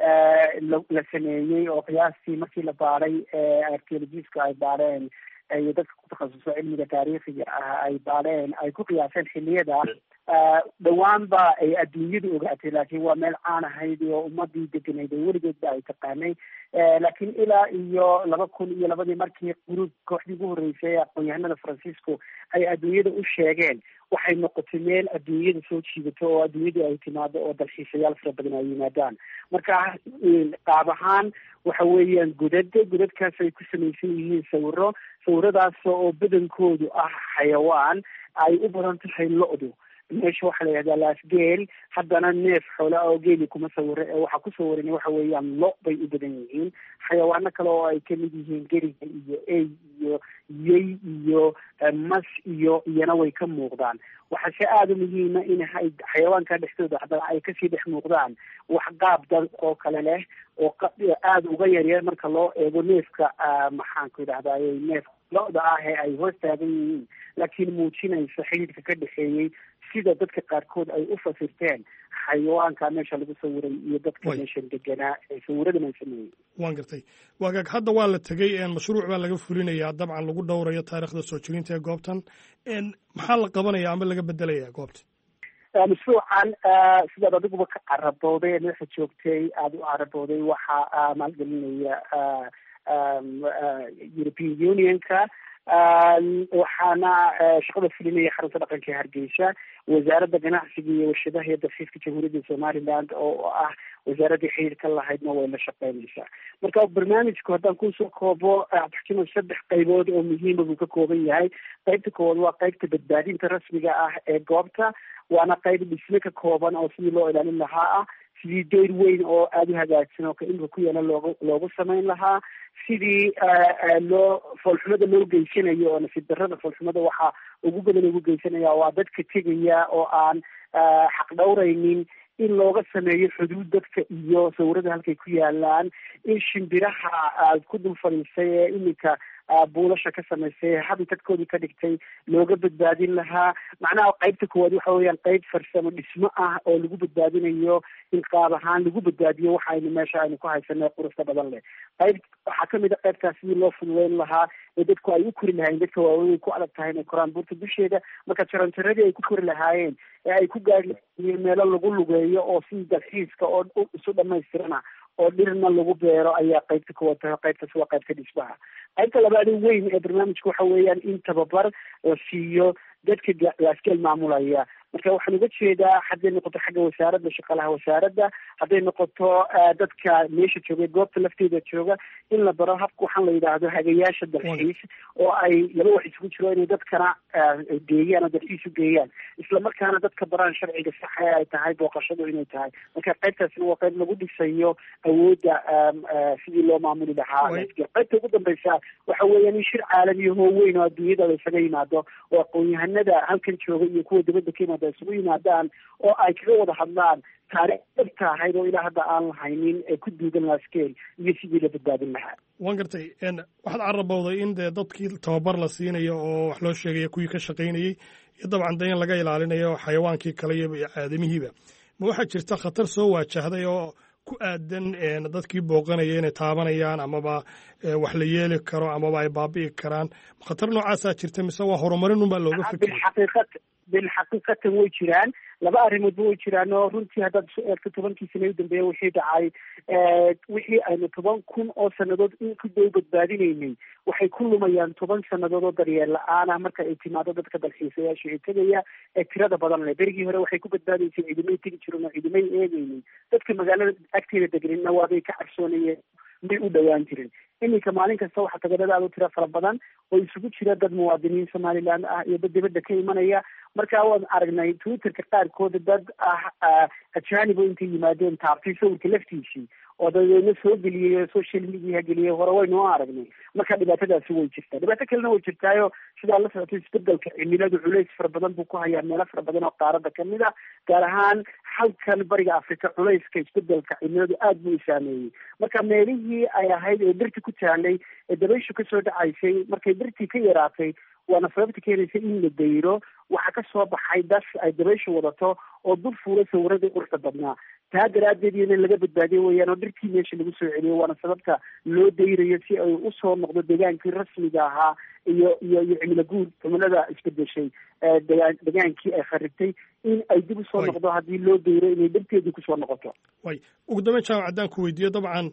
la sameeyey oo qiyaastii markii la baaray archaeologiska ay baareen iyo dadka ku takhasusay cilmiga taariikhiga ah ay baareen ay ku qiyaaseen xilliyada dhawaanba ay adduunyadu ogaatay laakiin waa meel caan ahayd oo ummadii deganayd oo weligeedba ay taqaanay laakiin ilaa iyo 2002 markii kooxdii ugu horreysay ee aqoon-yahanada Francisco ay adduunyada u sheegeen waxay noqotay meel adduunyada soo jiidato oo adduunyada ay timaado oo dalxiisayaal fara badan ay yimaadaan. marka qaab ahaan waxa weeyaan godadkaas ay ku samaysan yihiin sawiradaas oo badankoodu ah xayawaan ay u badan tahay lo-du. meesha waxaa la yidhahdaa Laasgeel, haddana neef xoola oo geeli kuma sawira waxaa ku sawiran waxa weeyaan lo bay u badan yihiin. xayawaano kale oo ay kamid yihiin geriga iyo ey iyo yey iyo mas iyana way ka muuqdaan. waxaase aada u muhiima in xayawaanka dhexdooda haddana ay kasii dhex muuqdaan wax qaab dad oo kale leh oo aada uga yaryar marka loo eego neefka maxaan ku idhahdaa neef lo-da ah ee ay hoos taagan yihiin laakiin muujinaysa xidhiidhka ka dhexeeyey sida dadka qaarkood ay u fasirteen xayawaanka meesha lagu sawiray iyo dadka meeshan deganaa ee sawiradan ay sameeyey. waan gartay waagaag hadda waa la tegey mashruuc baa laga fulinayaa dabcan lagu dhowrayo taariikhda soo jirinta ee goobtan maxaa la qabanaya ama laga bedelayaa goobta? mashruucan sidaad adiguba ka carabooday ee meesha joogtay aada u carabooday waxaa maalgelinaya European Unionka waxaana shaqada fulinaya xarunta dhaqanka ee Hargeysa, wasaaradda ganacsiga iyo warshadaha iyo dalxiiska jamhuuriyadda Somaliland oo ah wasaaradda xiriirka lahaydna way la shaqeynaysaa. marka barnaamijku haddaan kusoo koobo taxkiima 3 qaybood oo muhiima buu ka kooban yahay. qaybta koowaad waa qaybta badbaadinta rasmiga ah ee goobta, waana qayb dhisme ka kooban oo sidii loo ilaalin lahaa ah, sidii deyr weyn oo aada u hagaagsan oo ka-inka ku yaala loogu samayn lahaa, sidii foolxumada loo geysanayo oo nasiib darrada foolxumada waxaa ugu badan ugu geysanaya waa dadka tegaya oo aan xaq dhowraynin, in looga sameeyo xuduud dadka iyo sawirada halkay ku yaalaan, in shimbiraha ku dul fadhiisay ee iminka buulasha ka samaysay habitadkoodii ka dhigtay looga badbaadin lahaa. macnaha qaybta koowaad waxa weeyaan qayb farsamo dhismo ah oo lagu badbaadinayo in qaab ahaan lagu badbaadiyo waxa aynu meesha aynu ku haysanay quruxda badan leh. qayb waxaa kamid a qaybtaas sidii loo fududeyn lahaa ee dadku ay u kori lahaayeen, dadka waaweyn ku adag tahay inay koraan buurta dusheeda, marka jaranjaradii ay ku kori lahaayeen ee ay ku gaari lahaayeen meelo lagu lugeeyo oo sidii dalxiiska oo isu dhamaystirana oo dhirna lagu beero ayaa qaybta koowaad tahay. qaybtaas waa qaybta dhismaha. qaybta labaad weyn ee barnaamijka waxa weeyaan in tababar la siiyo dadka Laasgeel maamulaya. marka waxaan uga jeedaa hadday noqoto xagga wasaaradda shaqaalaha wasaaradda, hadday noqoto dadka meesha jooga goobta lafteeda jooga, in la baro habka waxaan la yidhaahdo hagayaasha dalxiis, oo ay laba wax isugu jiro inay dadkana geeyaan oo dalxiis u geeyaan, isla markaana dadka baraan sharciga saxa ee ay tahay booqashadu inay tahay. marka qaybtaasina waa qayb lagu dhisayo awoodda sidii loo maamuli lahaa. qaybta ugu dambeysa waxa weeyaan in shir caalami oo weyn oo adduunyada la isaga yimaado, oo aqoon-yahanada halkan jooga iyo kuwa dibadda ka yimaada isugu yimaadaan, oo ay kaga wada hadlaan taariikh dhabta ahayd oo ilaa hadda aan lahaynin ee ku duugan laskeel iyo sidii la badbaadin lahaa. waan gartay waxaad carabowday in dee dadkii tababar la siinayo oo wax loo sheegaya kuwii ka shaqaynayey iyo dabcan de in laga ilaalinayo xayawaankii kale iyo aadamihiiba. ma waxaa jirta khatar soo waajahday oo ku aadan dadkii booqanaya inay taabanayaan amaba wax la yeeli karo amaba ay baabi'i karaan? khatar noocaasaa jirta mise waa horumarin unbaa looga fikray? bilxaqiiqatan way jiraan, laba arrimoodba way jiraan oo runtii haddaad soo eegto 10kii sano u dambeeya wixii dhacay, wixii aynu 10,000 oo sannadood in ku dhow badbaadinaynay waxay ku lumayaan 10 sannadood oo daryeel la-aan ah marka ay timaado dadka dalxiisayaasha ee tegaya ee tirada badan leh. berigii hore waxay ku badbaadaysay ciidamay tegi jiren oo ciidamay eegaynin, dadka magaalada agteeda deganina waabay ka cabsoonayeen, may u dhowaan jirin. iminka maalin kasta waxaa tagadada aad u tira fara badan oo isugu jira dad muwaadiniin somaliland ah iyo dad dibadda ka imanaya. marka waan aragnay twitterka qaarkooda dad ajaanib oo intay yimaadeen taabtay sawirka laftiisii oo dadeedna soo geliyey social media geliyey, hore waynu u aragnay. marka dhibaatadaasi way jirtaa. dhibaato kalena way jirtaayo sidaa la socotay isbedelka cimiladu culays fara badan buu ku hayaa meelo fara badan oo qaarada kamid a, gaar ahaan halkan bariga africa culayska isbedelka cimiladu aad buu u saameeyey. marka meelihii ay ahayd ee dhirta ku taalay ee dabayshu kasoo dhacaysay, markay dhirtii ka yaraatay waana sababta keenaysa in la dayro, waxaa kasoo baxay das ay dabayshu wadato oo dul fuula sawiradii quruxda badnaa. taa daraaddeed in laga badbaadiyo weeyaan oo dhirtii meesha lagu soo celiyo, waana sababta loo dayrayo si ay usoo noqdo degaankii rasmiga ahaa iyo cimilo guud cimilada isbedeshay degaankii ay kharibtay in ay dib usoo noqdo haddii loo dayro inay dhirteedii kusoo noqoto. way ugu dambeyn jaamac haddaan ku weydiiyo, dabcan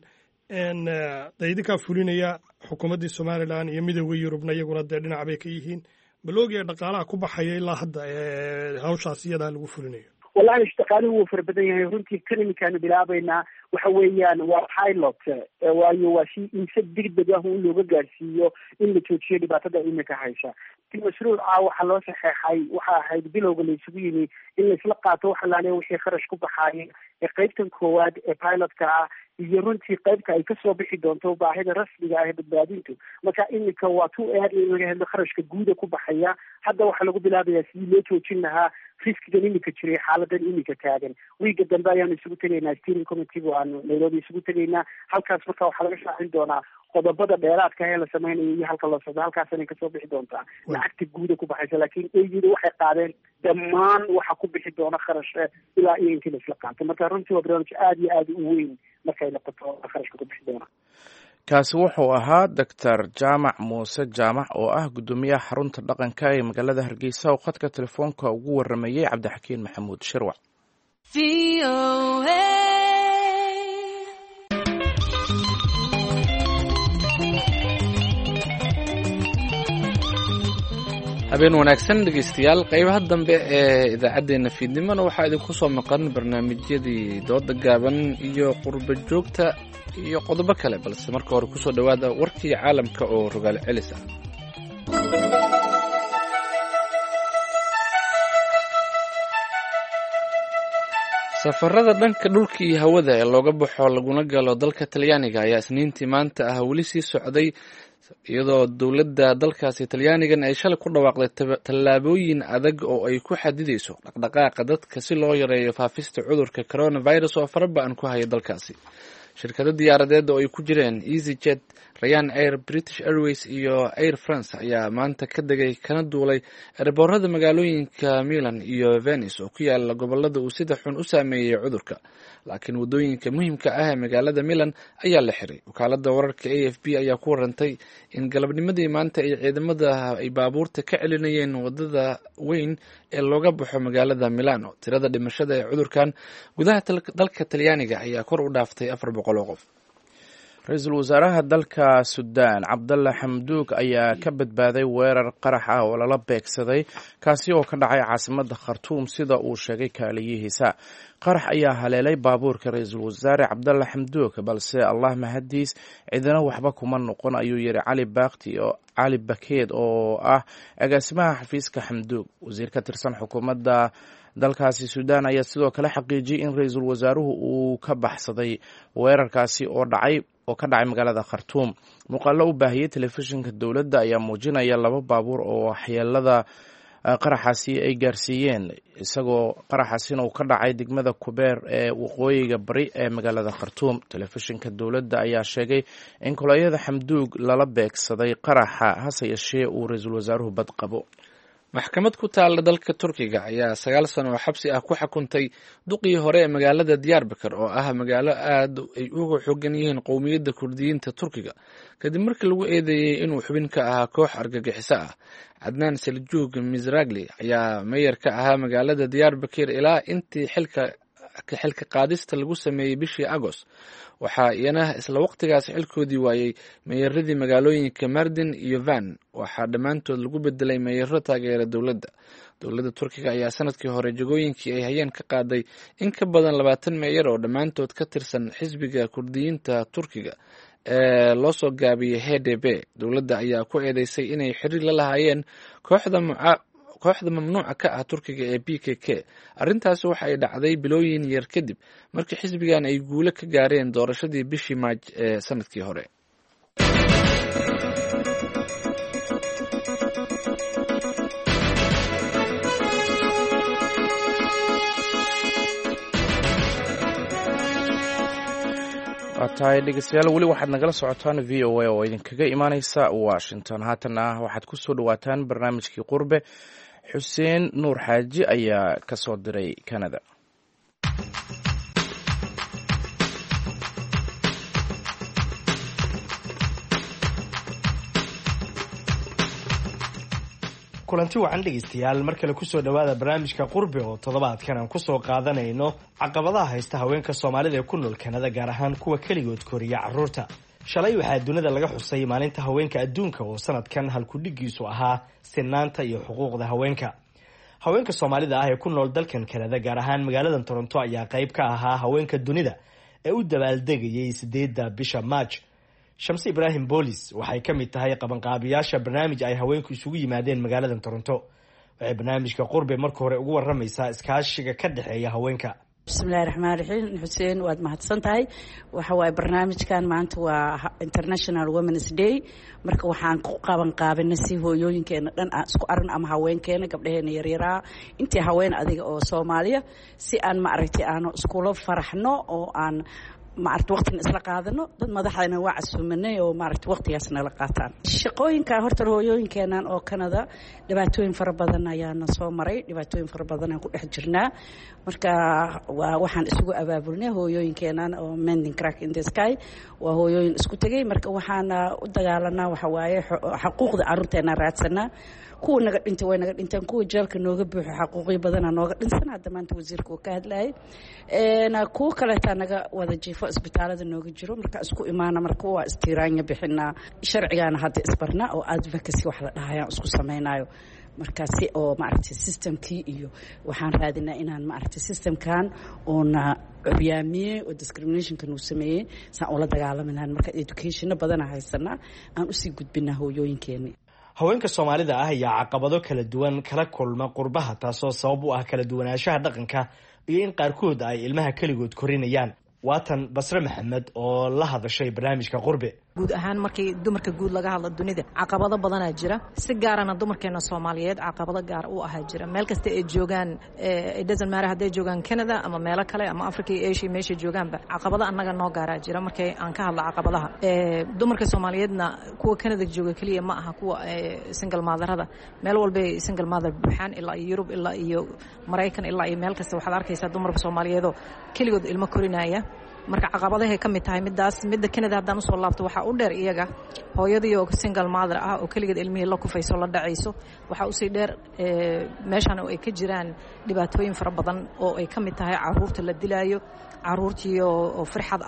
idinkaa fulinaya xukuumaddii somalilan iyo midowda yurubna iyaguna dee dhinac bay ka yihiin, ma la ogyahay dhaqaalaha ku baxaya ilaa hadda hawshaas iyadaa lagu fulinayo? wallahi dhaqaaluhu wuu fara badan yahay runtii. kan iminkaanu bilaabaynaa waxa weeyaan waa pilot, waayo waa si inse degdeg ah in looga gaarsiiyo in la joojiyo dhibaatada iminka haysa. mashruuca waxaa loo saxeexay waxa ahayd bilowga la isugu yimi in laisla qaato wax alaale wixii kharash ku baxaayay ee qaybtan koowaad ee pilotka ah iyo runtii qaybta ay kasoo bixi doonto baahida rasmiga ah ee badbaadintu. marka iminka waa in laga hadlo kharashka guuda ku baxaya. hadda waxaa lagu bilaabayaa sidii loo joojin lahaa riskigan iminka jiray, xaaladan iminka taagan. wiiga dambe ayaanu isugu tegaynaa steering committee aanu Nairobi isugu tegaynaa. halkaas marka waxaa laga shaacin doonaa qodobada dheeraadka ee la sameynayo iyo halka loo socdo. halkaasana kasoo bixi doontaa lacagta guuda ku baxaysa, laakiin eyada waxay qaadeen dhammaan waxa ku bixi doona kharash ilaa iyo intii laisla qaato. marka runtii waa barnaamij aad iyo aad u weyn markay noqoto kharashka ku bixi doona. kaasi wuxuu ahaa doctor jaamac muuse jaamac oo ah guddoomiyaha xarunta dhaqanka ee magaalada hargeysa oo khadka telefoonka ugu waramayey cabdixakiin maxamuud shirwac. habeen wanaagsan dhegeystayaal, qaybaha dambe ee idaacaddeenna fiidnimona waxaa idinku soo maqan barnaamijyadii dooda gaaban iyo qurba joogta iyo qodobo kale, balse marka hore kusoo dhowaada warkii caalamka oo rogaal celis ah. safarada dhanka dhulka iyo hawada ee looga baxo laguna galo dalka talyaaniga ayaa isniintii maanta ah weli sii socday, iyadoo dowladda dalkaasi talyaanigan ay shalay ku dhawaaqday tallaabooyin adag oo ay ku xadidayso dhaqdhaqaaqa dadka si loo yareeyo faafista cudurka coronavirus oo faraba-an ku haya dalkaasi. shirkado diyaaradeed oo ay ku jireen EasyJet, Ryan Air, British Airways iyo Air France ayaa maanta ka degay kana duulay ereborada magaalooyinka Milan iyo Venice oo ku yaala gobolada uu sida xun u saameeyey cudurka, laakiin wadooyinka muhiimka ah ee magaalada Milan ayaa la xiray. wakaalada wararka AFP ayaa ku warantay in galabnimadii maanta ay ciidamada ay baabuurta ka celinayeen wadada weyn ee looga baxo magaalada Milano. tirada dhimashada ee cudurkan gudaha dalka Talyaaniga ayaa kor u dhaaftay 400 qof. ra-iisul wasaaraha dalka suudaan cabdalla xamduug ayaa ka badbaaday weerar qarax ah oo lala beegsaday kaasi oo ka dhacay caasimadda khartuum sida uu sheegay kaaliyihiisa. qarax ayaa haleelay baabuurka ra-iisul wasaare cabdalla xamduug balse allah mahadiis cidina waxba kuma noqon ayuu yidhi cali bakeed oo ah agaasimaha xafiiska xamduug. wasiir ka tirsan xukuumadda dalkaasi suudaan ayaa sidoo kale xaqiijiyey in ra-iisul wasaaruhu uu ka baxsaday weerarkaasi oo ka dhacay magaalada khartuum. muuqaalo u baahiyey telefishinka dowladda ayaa muujinaya 2 baabuur oo waxyeelada qaraxaasi ay gaarsiiyeen, isagoo qaraxaasina uu ka dhacay degmada kubeer ee waqooyiga bari ee magaalada khartuum. telefishinka dowladda ayaa sheegay in kolonyada xamduug lala beegsaday qaraxa, hase yeeshee uu ra-iisul wasaaruhu bad qabo. maxkamad ku taalla dalka turkiga ayaa 9 sano oo xabsi ah ku xukuntay duqii hore ee magaalada diyaarbakar oo ah magaalo aad ay uga xooggan yihiin qowmiyadda kurdiyiinta turkiga kadib markii lagu eedeeyey inuu xubin ka ahaa koox argagixiso ah. cadnaan seljuug misragli ayaa meeyar ka ahaa magaalada diyaarbakar ilaa intii xilka qaadista lagu sameeyey bishii agost. waxaa iyana isla waqtigaas xilkoodii waayey meeyaradii magaalooyinka mardin iyo van. waxaa dhammaantood lagu bedelay meeyaro taageera dowladda turkiga ayaa sanadkii hore jagooyinkii ay hayeen ka qaaday in ka badan 20 meeyar oo dhammaantood ka tirsan xisbiga kurdiyiinta turkiga ee loo soo gaabiyey HDP. dowladda ayaa ku eedeysay inay xiriir la lahaayeen kooxda mamnuuca ka ah turkiga ee PKK. arrintaasi waxa ay dhacday bilooyin yar kadib markii xisbigan ay guulo ka gaareen doorashadii bishii maaj ee sanadkii hore. tahay dhegeystayaal weli waxaad nagala socotaan v o a oo idinkaga imaaneysa washington. haatana waxaad ku soo dhawaataan barnaamijkii qurbe. xuseen nuur xaaji ayaa ka soo diray Canada. kulanti wacan dhegeystayaal mar kale kusoo dhawaada barnaamijka qurbe oo toddobaadkan aan kusoo qaadanayno caqabadaha haysta haweenka soomaalida ee ku nool Canada, gaar ahaan kuwa keligood koriya carruurta. shalay waxaa dunida laga xusay maalinta haweenka adduunka oo sanadkan halkudhigiisu ahaa sinaanta iyo xuquuqda haweenka. haweenka soomaalida ah ee ku nool dalkan Canada, gaar ahaan magaalada Toronto, ayaa qayb ka ahaa haweenka dunida ee u dabaaldegayay 8 bisha March. Shamsi Ibrahim Boolis waxay ka mid tahay qabanqaabiyaasha barnaamij ay haweenku isugu yimaadeen magaalada Toronto. waxay barnaamijka qurbe marka hore ugu waramaysaa iskaashiga ka dhaxeeya haweenka. bismillahi raxmaani raxiim. xuseen waad mahadsan tahay. waxa waaye barnaamijkan maanta waa International Women's Day, marka waxaan ku qabanqaabinay si hooyooyinkeena dhan aan isku aragno ama haweenkeena gabdhaheena yaryaraa intii haween adiga oo Soomaaliya si aan maaragtay aanu iskula faraxno oo aan maaragtay waqtigan isla qaadano. dad madaxayna waa casuumanay oo maaragtay waqtigaasna la qaataan. shaqooyinka horta hooyooyinkeenan oo Canada dhibaatooyin fara badan ayaana soo maray, dhibaatooyin fara badan aan ku dhex jirnaa. marka waxaan isugu abaabulnay hooyooyinkeenan oo Mending Crack in the Sky, waa hooyooyin isku tagay. marka waxaan u dagaalanaa waxa waaye xuquuqda carruurteena raadsanaa. kuwa naga dhintay way naga dhinteen, kuwa jeelka nooga buuxo xaquuqyo badana nooga dhinsan. hadda maanta wasiirka uu ka hadlayay kuwa kaleetaa naga wada jiifo isbitaalada nooga jiro. marka isku imaana marka waa istiraanya bixinaa. sharcigaana hadda isbarnaa oo advocacy wax la dhahayaan isku samaynayo. marka si oo maaragtay systemkii iyo waxaan raadinaa inaan maaragtay systemkan oona curyaamiyey oo discriminationkan uu sameeyey saan ula dagaalaminaan. marka educationna badana haysanaa aan usii gudbinaa hooyooyinkeeni. haweenka Soomaalida ah ayaa caqabado kala duwan kala kulma qurbaha, taasoo sabab u ah kala duwanaanshaha dhaqanka iyo in qaarkood ay ilmaha keligood korinayaan. waatan Basre Maxamed oo la hadashay barnaamijka qurbe. guud ahaan markii dumarka guud laga hadlo dunida caqabado badanaa jira, si gaarana dumarkeena Soomaaliyeed caqabado gaar u ah jira. meel kasta ay joogaan it doesn't matter hadday joogaan Canada ama meelo kale ama Africa iyo Asia meesha joogaanba caqabado annaga noo gaaraa jira. markay aan ka hadlo caqabadaha dumarka Soomaaliyeedna kuwa Canada jooga kaliya ma aha kuwa single motherada, meel walba single mother buuxaan ilaa Europe ilaa iyo Mareykan ilaa iyo meel kasta waxaad arkaysaa dumarka Soomaaliyeedoo keligood ilmo korinaya. marka caqabadahay ka mid tahay midaas. midda Canada haddaan usoo laabto waxaa u dheer iyaga hooyadii oo single mother ah oo keligeed ilmihii la kufayso la dhacayso. waxaa usii dheer meeshan oo ay ka jiraan dhibaatooyin fara badan oo ay ka mid tahay caruurta la dilaayo, caruurtii oo firxad ah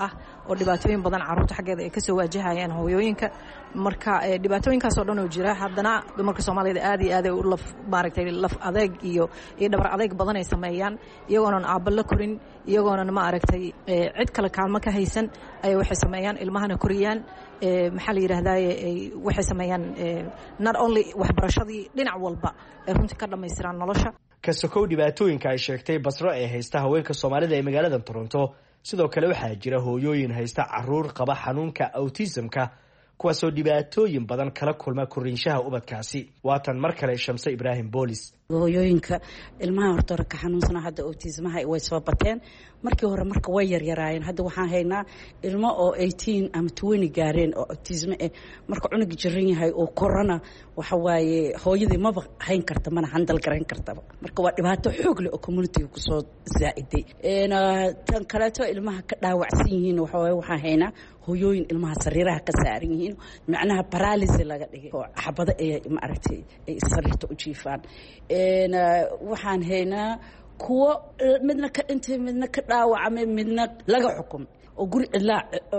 oo dhibaatooyin badan caruurta xaggeeda ay kasoo waajahayaan hooyooyinka marka dhibaatooyinkaasoo dhan oo jira haddana dumarka soomaaliyada aad iyo aad ay u maaragtay laf adeeg iyo dhabar adeeg badan ay sameeyaan iyagoonan aabba la korin iyagoonan maaragtay cid kale kaalmo ka haysan ayay waxay sameeyaan ilmahana koriyaan maxaa la yidhaahdaye waxay sameeyaan not only waxbarashadii dhinac walba ay runtii ka dhammaystiraan nolosha ka sokow dhibaatooyinka ay sheegtay Basro ee haysta haweenka Soomaalida ee magaalada Toronto sidoo kale waxaa jira hooyooyin haysta caruur qaba xanuunka autismka kuwaasoo dhibaatooyin badan kala kulma korinshaha ubadkaasi waatan mar kale Shamse Ibrahim Boolis hooyooyinka ilmaha horta ka xanuunsana hadda autismaha way soo bateen markii hore marka way yaryaraayeen hadda waxaan haynaa ilmo oo 18 ama 20 gaareen oo autism marka cunug jiran yahay oo corona waxa waaye hooyadii ma hayn karta mana handal garan karta marka waa dhibaato xoog leh oo community ku soo zaa'iday tan kaleeto ilmaha ka dhaawacsan yihiin waxa waaye waxaan haynaa hooyooyin ilmaha sariiraha ka saaran yihiin macnaha paralysis laga dhigay oo xabada ay ma aragtay ay sariirta u jiifaan waxaan haynaa kuwa midna ka dhintay midna ka dhaawacmay midna laga xukumay oo guri ilaa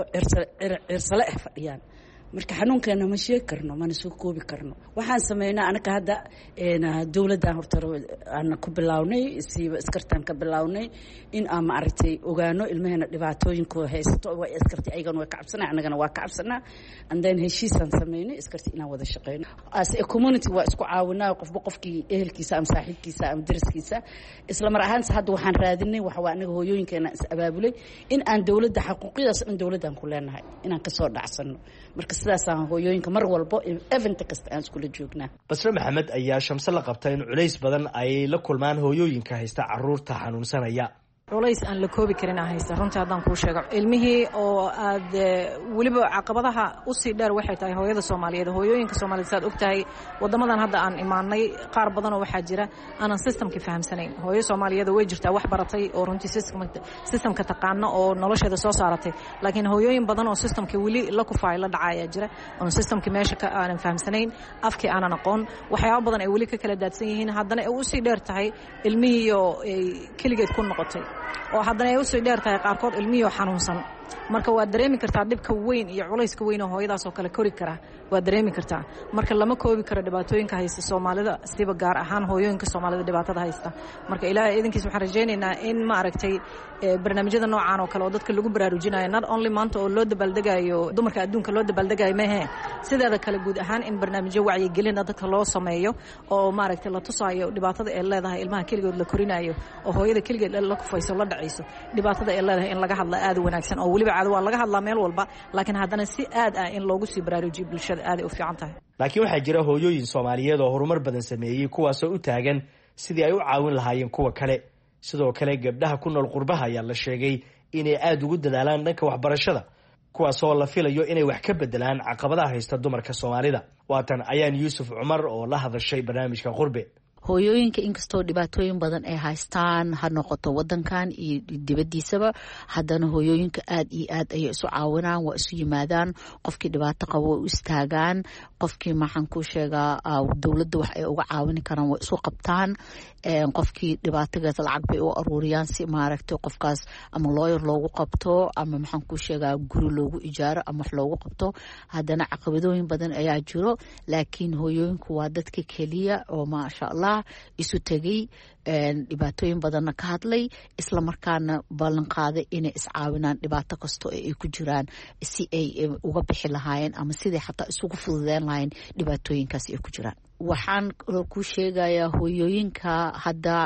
cirsale fadhiyaan marka xanuunkeena ma sheegi karno mana soo koobi karno waxaan sameynaa anaga hadda dawladdan horta aan ku bilownay siiba iskartaan ka bilownay in aan maaragtay ogaano ilmaheena dhibaatooyinka haysto way iskarti ayagana way ka cabsanaa anagana waa ka cabsanaa and then heshiisaan sameynay iskarti inaan wada shaqeyno as a community waa isku caawinaa qofba qofkii ehelkiisa ama saaxiibkiisa ama dariskiisa isla mar ahaansa hadda waxaan raadinay waxa waa anaga hooyooyinkeena is abaabulay in aan dawladda xaquuqiyadaas dhan dawladdan ku leenahay inaan ka soo dhacsano marka sidaasaan hooyooyinka mar walbo event kasta aan iskula joognaa Basro Maxamed ayaa Shamse la qabtay in culays badan ay la kulmaan hooyooyinka haysta caruurta xanuunsanaya culays aan la koobi karin aan haysta runtii haddaan kuu sheego ilmihii oo aad weliba caqabadaha usii dheer waxay tahay hooyada Soomaaliyeed hooyooyinka Soomaaliyeed saad ogtahay wadamadan hadda aan imaanay qaar badan oo waxaa jira aanan systemka fahamsanayn hooyo Soomaaliyeed way jirtaa wax baratay oo runtii systemka taqaano oo nolosheeda soo saaratay laakiin hooyooyin badan oo systemka weli la kufay la dhacaya jira oo systemka meesha ka aanan fahamsanayn afkii aanan aqoon waxyaabo badan ay weli ka kala daadsan yihiin haddana ay usii dheer tahay ilmihii oo kaligeed ku noqotay oo haddana ay u soo dheer tahay qaarkood ilmiyo xanuunsan marka waa dareemi kartaa dhibka weyn iyo culayska weyn oo hooyadaas oo kale kori kara waa dareemi kartaa marka lama koobi karo dhibaatooyinka haysta Soomaalida siba gaar ahaan hooyooyinka Soomaalida dhibaatada haysta marka ilaahay idinkiis waxaan rajaynaynaa in ma aragtay barnaamijyada noocan oo kale oo dadka lagu baraarujinayo not only maanta oo loo dabaaldegayo dumarka adduunka loo dabaaldegayo mehe sideeda kale guud ahaan in barnaamijyo wacyigelin dadka loo sameeyo oo ma aragtay la tusayo dhibaatada ay leedahay ilmaha kaligood la korinayo oo hooyada kaligeed la kufayso la dhacayso dhibaatada ay leedahay in laga hadla aad wanaagsan oo waliba caad waa laga hadlaa meel walba laakiin haddana si aad ah in loogu sii baraarujiyo bulshada aad ay u fiican tahay laakiin waxaa jira hooyooyin Soomaaliyeed oo horumar badan sameeyay kuwaasoo u taagan sidii ay u caawin lahaayeen kuwa kale sidoo kale gabdhaha ku nool qurbaha ayaa la sheegay inay aad ugu dadaalaan dhanka waxbarashada kuwaasoo la filayo inay wax ka bedelaan caqabadaha haysta dumarka Soomaalida waatan ayaan Yuusuf Cumar oo la hadashay barnaamijka Qurbe hooyooyinka inkastoo dhibaatooyin badan ay haystaan ha noqoto wadankan iyo dibadiisaba haddana hooyooyinka aad iyo aad ayay isu caawinaan waa isu yimaadaan qofkii dhibaato qabo way u istaagaan qofkii maxaan ku sheegaa dawladda wax ay uga caawin karaan way isu qabtaan qofkii dhibaatagaas lacag bay u aruuriyaan si maaragtay qofkaas ama lawyer loogu qabto ama maxaan ku sheegaa guri loogu ijaaro ama wax loogu qabto haddana caqabadooyin badan ayaa jiro laakiin hooyooyinku waa dadka keliya oo maasha Allah isu tagay dhibaatooyin badanna ka hadlay isla markaana ballan qaaday inay iscaawinaan dhibaato kasto ay ku jiraan si ay uga bixi lahaayeen ama sidii xataa isugu fududeen lahaayeen dhibaatooyinkaas ay ku jiraan waxaan ku sheegayaa hooyooyinka hadda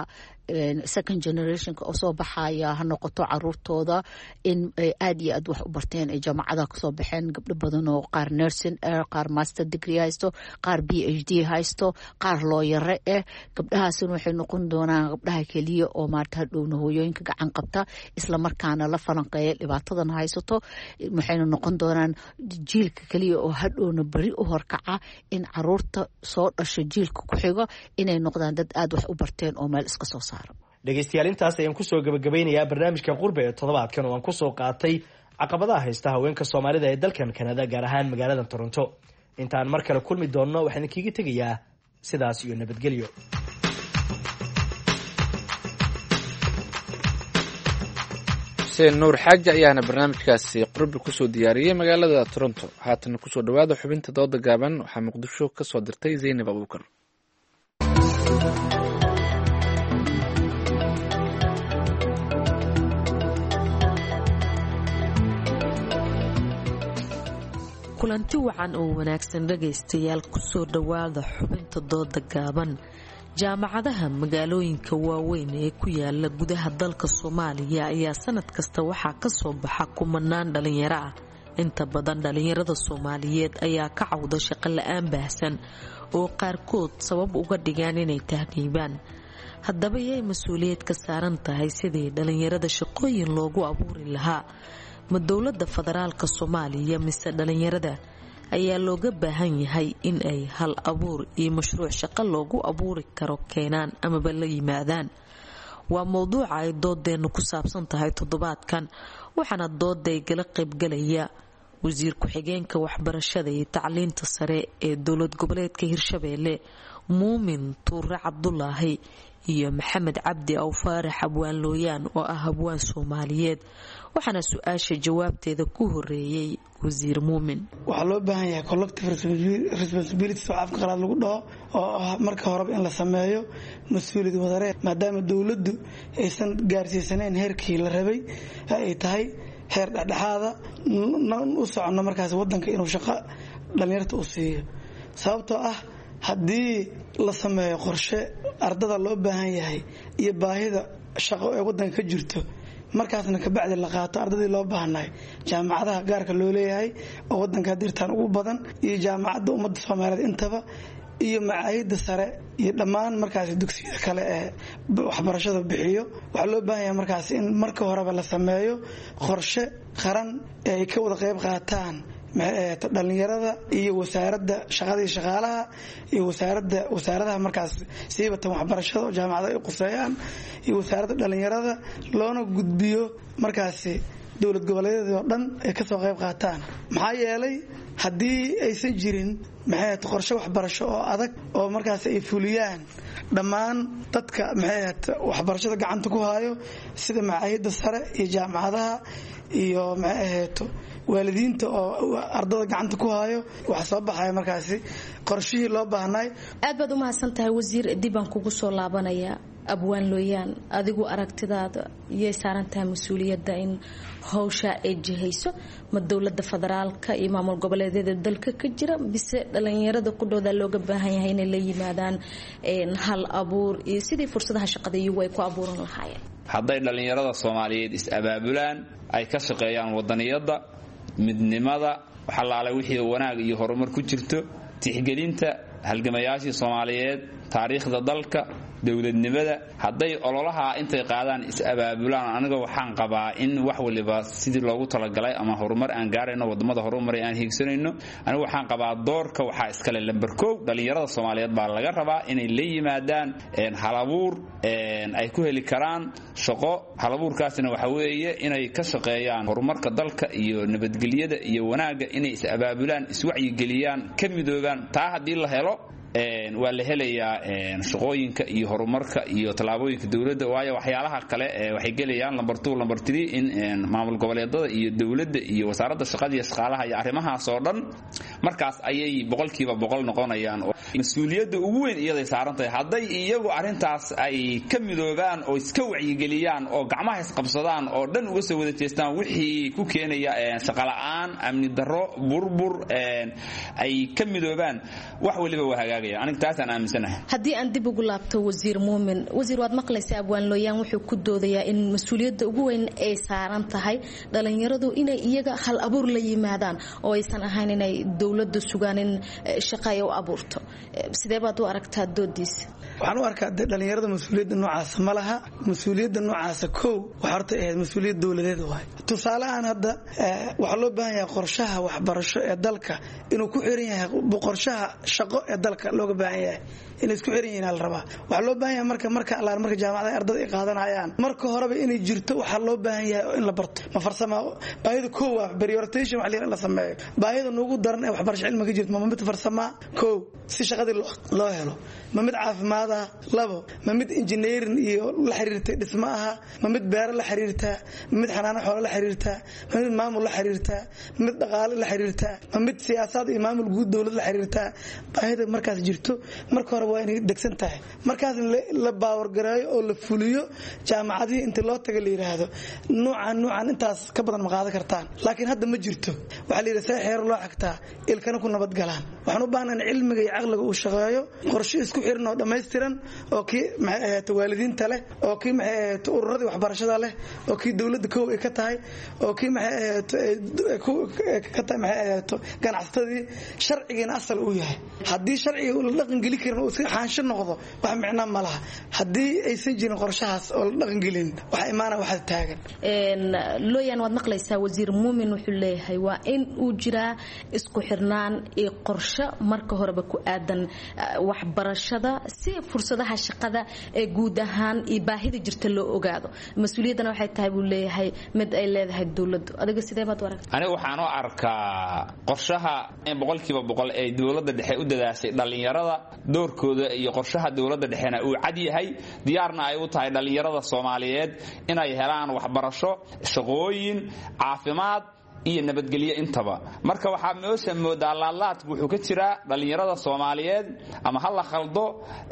second generationka oo soo baxaya ha noqoto caruurtooda in ay aad iyo aad wax u barteen ay jaamacada ka soo baxeen gabdho badan oo qaar nursing qaar master degree haysto qaar PhD haysto qaar lawyer gabdhahaasina waxay noqon doonaan gabdhaha kaliya oo maarta dhowna hooyooyinka gacan qabta isla markaana la falanqeeya dhibaatadan haysato waxayna noqon doonaan jiilka kaliya oo hadhowna bari u horkaca in caruurta soo dhasho jiilka ku xigo inay noqdaan dad aad wax u barteen oo meel iska soo dhegeystayaal intaas ayaan kusoo gabagabeynayaa barnaamijka Qurbe ee toddobaadkan oo aan kusoo qaatay caqabadaha haysta haweenka Soomaalida ee dalkan Canada gaar ahaan magaalada Toronto intaan mar kale kulmi doonno waxaan idinkaga tegayaa sidaas iyo nabadgelyo xuseen nuur xaaji ayaana barnaamijkaasi qurbi kusoo diyaariyey magaalada toronto. haatana kusoo dhawaada xubinta dooda gaaban. waxaa muqdisho ka soo dirtay zaynab abuukar. kulanti wacan oo wanaagsan dhagaystayaal kusoo dhawaada xubinta dooda gaaban. jaamacadaha magaalooyinka waaweyn ee ku yaala gudaha dalka Soomaaliya ayaa sanad kasta waxaa ka soo baxa kumanaan dhalinyaro ah. inta badan dhalinyarada Soomaaliyeed ayaa ka cawda shaqo la'aan baahsan oo qaarkood sabab uga dhigaan inay tahriibaan. haddaba yay mas'uuliyad ka saaran tahay sidii dhalinyarada shaqooyin loogu abuuri lahaa? ma dowladda federaalka Soomaaliya mise dhalinyarada ayaa looga baahan yahay in ay hal abuur iyo mashruuc shaqo loogu abuuri karo keenaan amaba la yimaadaan? waa mowduuca ay doodeenu ku saabsan tahay toddobaadkan, waxaana dooday gala qaybgalaya wasiir ku-xigeenka waxbarashada iyo tacliinta sare ee dowlad goboleedka Hirshabeelle Muumin Tuure Cabdulaahi iyo Maxamed Cabdi Awfaarax Abwaan Looyaan oo ah haween Soomaaliyeed. waxaana su-aasha jawaabteeda ku horeeyay wasiir Muumin. waxaa loo baahan yahay collective responsibility oo afka qalaad lagu dhaho, oo ah marka horeba in la sameeyo mas-uuliyad wadareed, maadaama dowladdu aysan gaarsiisanayn heerkii la rabay, ay tahay heer dhexdhexaada u socono markaas wadanka inuu shaqo dhalinyarta u siiyo. sababtoo ah haddii la sameeyo qorshe ardada loo baahan yahay iyo baahida shaqo ee wadanka ka jirto, markaasna kabacdi la qaato ardadii loo baahnay jaamacadaha gaarka loo leeyahay oo wadanka dirtaan ugu badan iyo jaamacadda ummadda Soomaaliyeed intaba iyo macaahidda sare iyo dhammaan markaas dugsiyada kale ee waxbarashada bixiyo. waxaa loo baahan yahay markaas in marka horeba la sameeyo qorshe qaran ee ay ka wada qayb qaataan dhalinyarada iyo wasaaradda shaqada iyo shaqaalaha iyo wasaaradaha markaas siibatan waxbarashada oo jaamacadaha ay quseeyaan iyo wasaaradda dhalinyarada, loona gudbiyo markaasi dowlad goboleedyada oo dhan ay ka soo qayb qaataan. maxaa yeelay haddii aysan jirin qorshe waxbarasho oo adag oo markaas ay fuliyaan dhammaan dadka waxbarashada gacanta ku hayo sida macaahidda sare iyo jaamacadaha iyo waalidiinta oo ardada gacanta ku hayo, waxa soo baxaya markaasi qorshihii loo baahnay. aad baad u mahadsantahay wasiir. dib baan kugu soo laabanayaa. Abwaan Looyaan, adigu aragtidaada yay saaran tahay mas-uuliyadda in hawsha ay jihayso? ma dowladda federaalka iyo maamul goboleedyada dalka ka jira, bise dhalinyarada ku dhowda looga baahan yahay inay la yimaadaan hal abuur iyo sidii fursadaha shaqada iyagu ay ku abuuran lahaayeen? hadday dhalinyarada Soomaaliyeed is-abaabulaan, ay ka shaqeeyaan wadaniyada, midnimada, waxalaala wixii wanaag iyo horumar ku jirto, tixgelinta halgamayaashii Soomaaliyeed, taariikhda dalka, dowladnimada, hadday ololaha intay qaadaan is-abaabulaan, aniga waxaan qabaa in wax waliba sidii loogu talagalay ama horumar aan gaarayno, wadamada horumar aan hiigsanayno. aniga waxaan qabaa doorka waxaa iskale lambar 1 dhalinyarada Soomaaliyeed baa laga rabaa inay la yimaadaan halabuur ay ku heli karaan shaqo. halabuurkaasina waxa weeye inay ka shaqeeyaan horumarka dalka iyo nabadgelyada iyo wanaaga, inay is-abaabulaan, iswacyigeliyaan, ka midoobaan. taa haddii la helo waa la helayaa shaqooyinka iyo horumarka iyo tallaabooyinka dawladda. waayo waxyaalaha kale waxay gelayaan number 2 number 3 in maamul goboleedada iyo dawladda iyo wasaaradda shaqada iyo shaqaalaha iyo arrimahaas oo dhan markaas ayay 100% noqonayaan. mas-uuliyadda ugu weyn iyaday saaran tahay hadday iyagu arrintaas ay ka midoobaan oo iska wacyigeliyaan oo gacmaha isqabsadaan oo dhan uga soo wada jeestaan wixii ku keenaya shaqo la'aan, amni darro, burbur, ay ka midoobaan, wax waliba waa hagaagaya. aniga taasaan aaminsanahay. haddii aan dib ugu laabto wasiir Muumin, wasiir waad maqlaysaa Abwaan Looyaan wuxuu ku doodayaa in mas-uuliyadda ugu weyn ay saaran tahay dhalinyaradu inay iyaga hal abuur la yimaadaan oo aysan ahayn inay dowladda sugaan in shaqo ay u abuurto. sidee baad u aragtaa doodiisa? waxaan u arkaa dhalinyarada mas-uuliyadda noocaas ma laha. mas-uuliyadda noocaas kow waxa horta ahayd mas-uuliyad dowladeed waay. tusaalahan hadda waxaa loo baahan yahay qorshaha waxbarasho ee dalka inuu ku xiran yahay qorshaha shaqo ee dalka looga baahan yahay inay isku xiran yihiin la rabaa waxaa loo baahan yahay marka allaar marka jaamacadaha ardada ay qaadanayaan marka horeba inay jirto waxaa loo baahan yahay in la barto ma farsama baahida koow ah prioritization waxa la sameeyo baahida ugu daran ee waxbarasho cilmiga jirto ma mid farsama koow si shaqadii loo helo ma mid caafimaad ah labo ma mid engineering iyo la xiriirtay dhismaha ma mid beero la xiriirta ma mid xanaano xoolo la xiriirta ma mid maamul la xiriirta ma mid dhaqaale la xiriirta ma mid siyaasad iyo maamul guud dawlad la xiriirta baahida markaas jirto marka hore waa inay degsan tahay markaas la baawar gareeyo oo la fuliyo jaamacadii inta loo taga la yiraahdo noocan intaas ka badan ma qaadan kartaan laakiin hadda ma jirto waxa la yiraahdaa xeer loo xigtaa ilkana ku nabad galaan waxaan u baahanahay cilmiga iyo aqliga uu shaqeeyo qorshe isku xiran oo dhameystiran oo kii maxay ahayd waalidiinta leh oo kii maxay ahayd ururadii waxbarashada leh oo kii dawladda koow ay ka tahay oo kii maxay ahayd ka tahay maxay ahayd ganacsatadii sharcigiina asal uu yahay haddii sharciga uu la dhaqan gelin karin oo iska xaansho noqdo wax micno ma laha haddii aysan jirin qorshahaas oo la dhaqan gelin waxa imaana waxa taagan looyan waad maqlaysaa wasiir muumin wuxuu leeyahay waa in uu jiraa isku xirnaan iyo qorshe marka horeba ku aadan waxbarashada si fursadaha shaqada ee guud ahaan iyo baahida jirta loo ogaado mas-uuliyaddana waxay tahay buu leeyahay mid ay leedahay dawladdu adiga sidee baad u aragtaa aniga waxaan u arkaa qorshaha in 100% ay dawladda dhexe u dadaashay dhalinyarada doorkooda iyo qorshaha dawladda dhexena uu cad yahay diyaarna ay u tahay dhalinyarada Soomaaliyeed inay helaan waxbarasho shaqooyin caafimaad iyo nabadgelyo intaba marka waxa meesha moodaa laalaad wuxuu ka jiraa dhalinyarada Soomaaliyeed ama hal la khaldo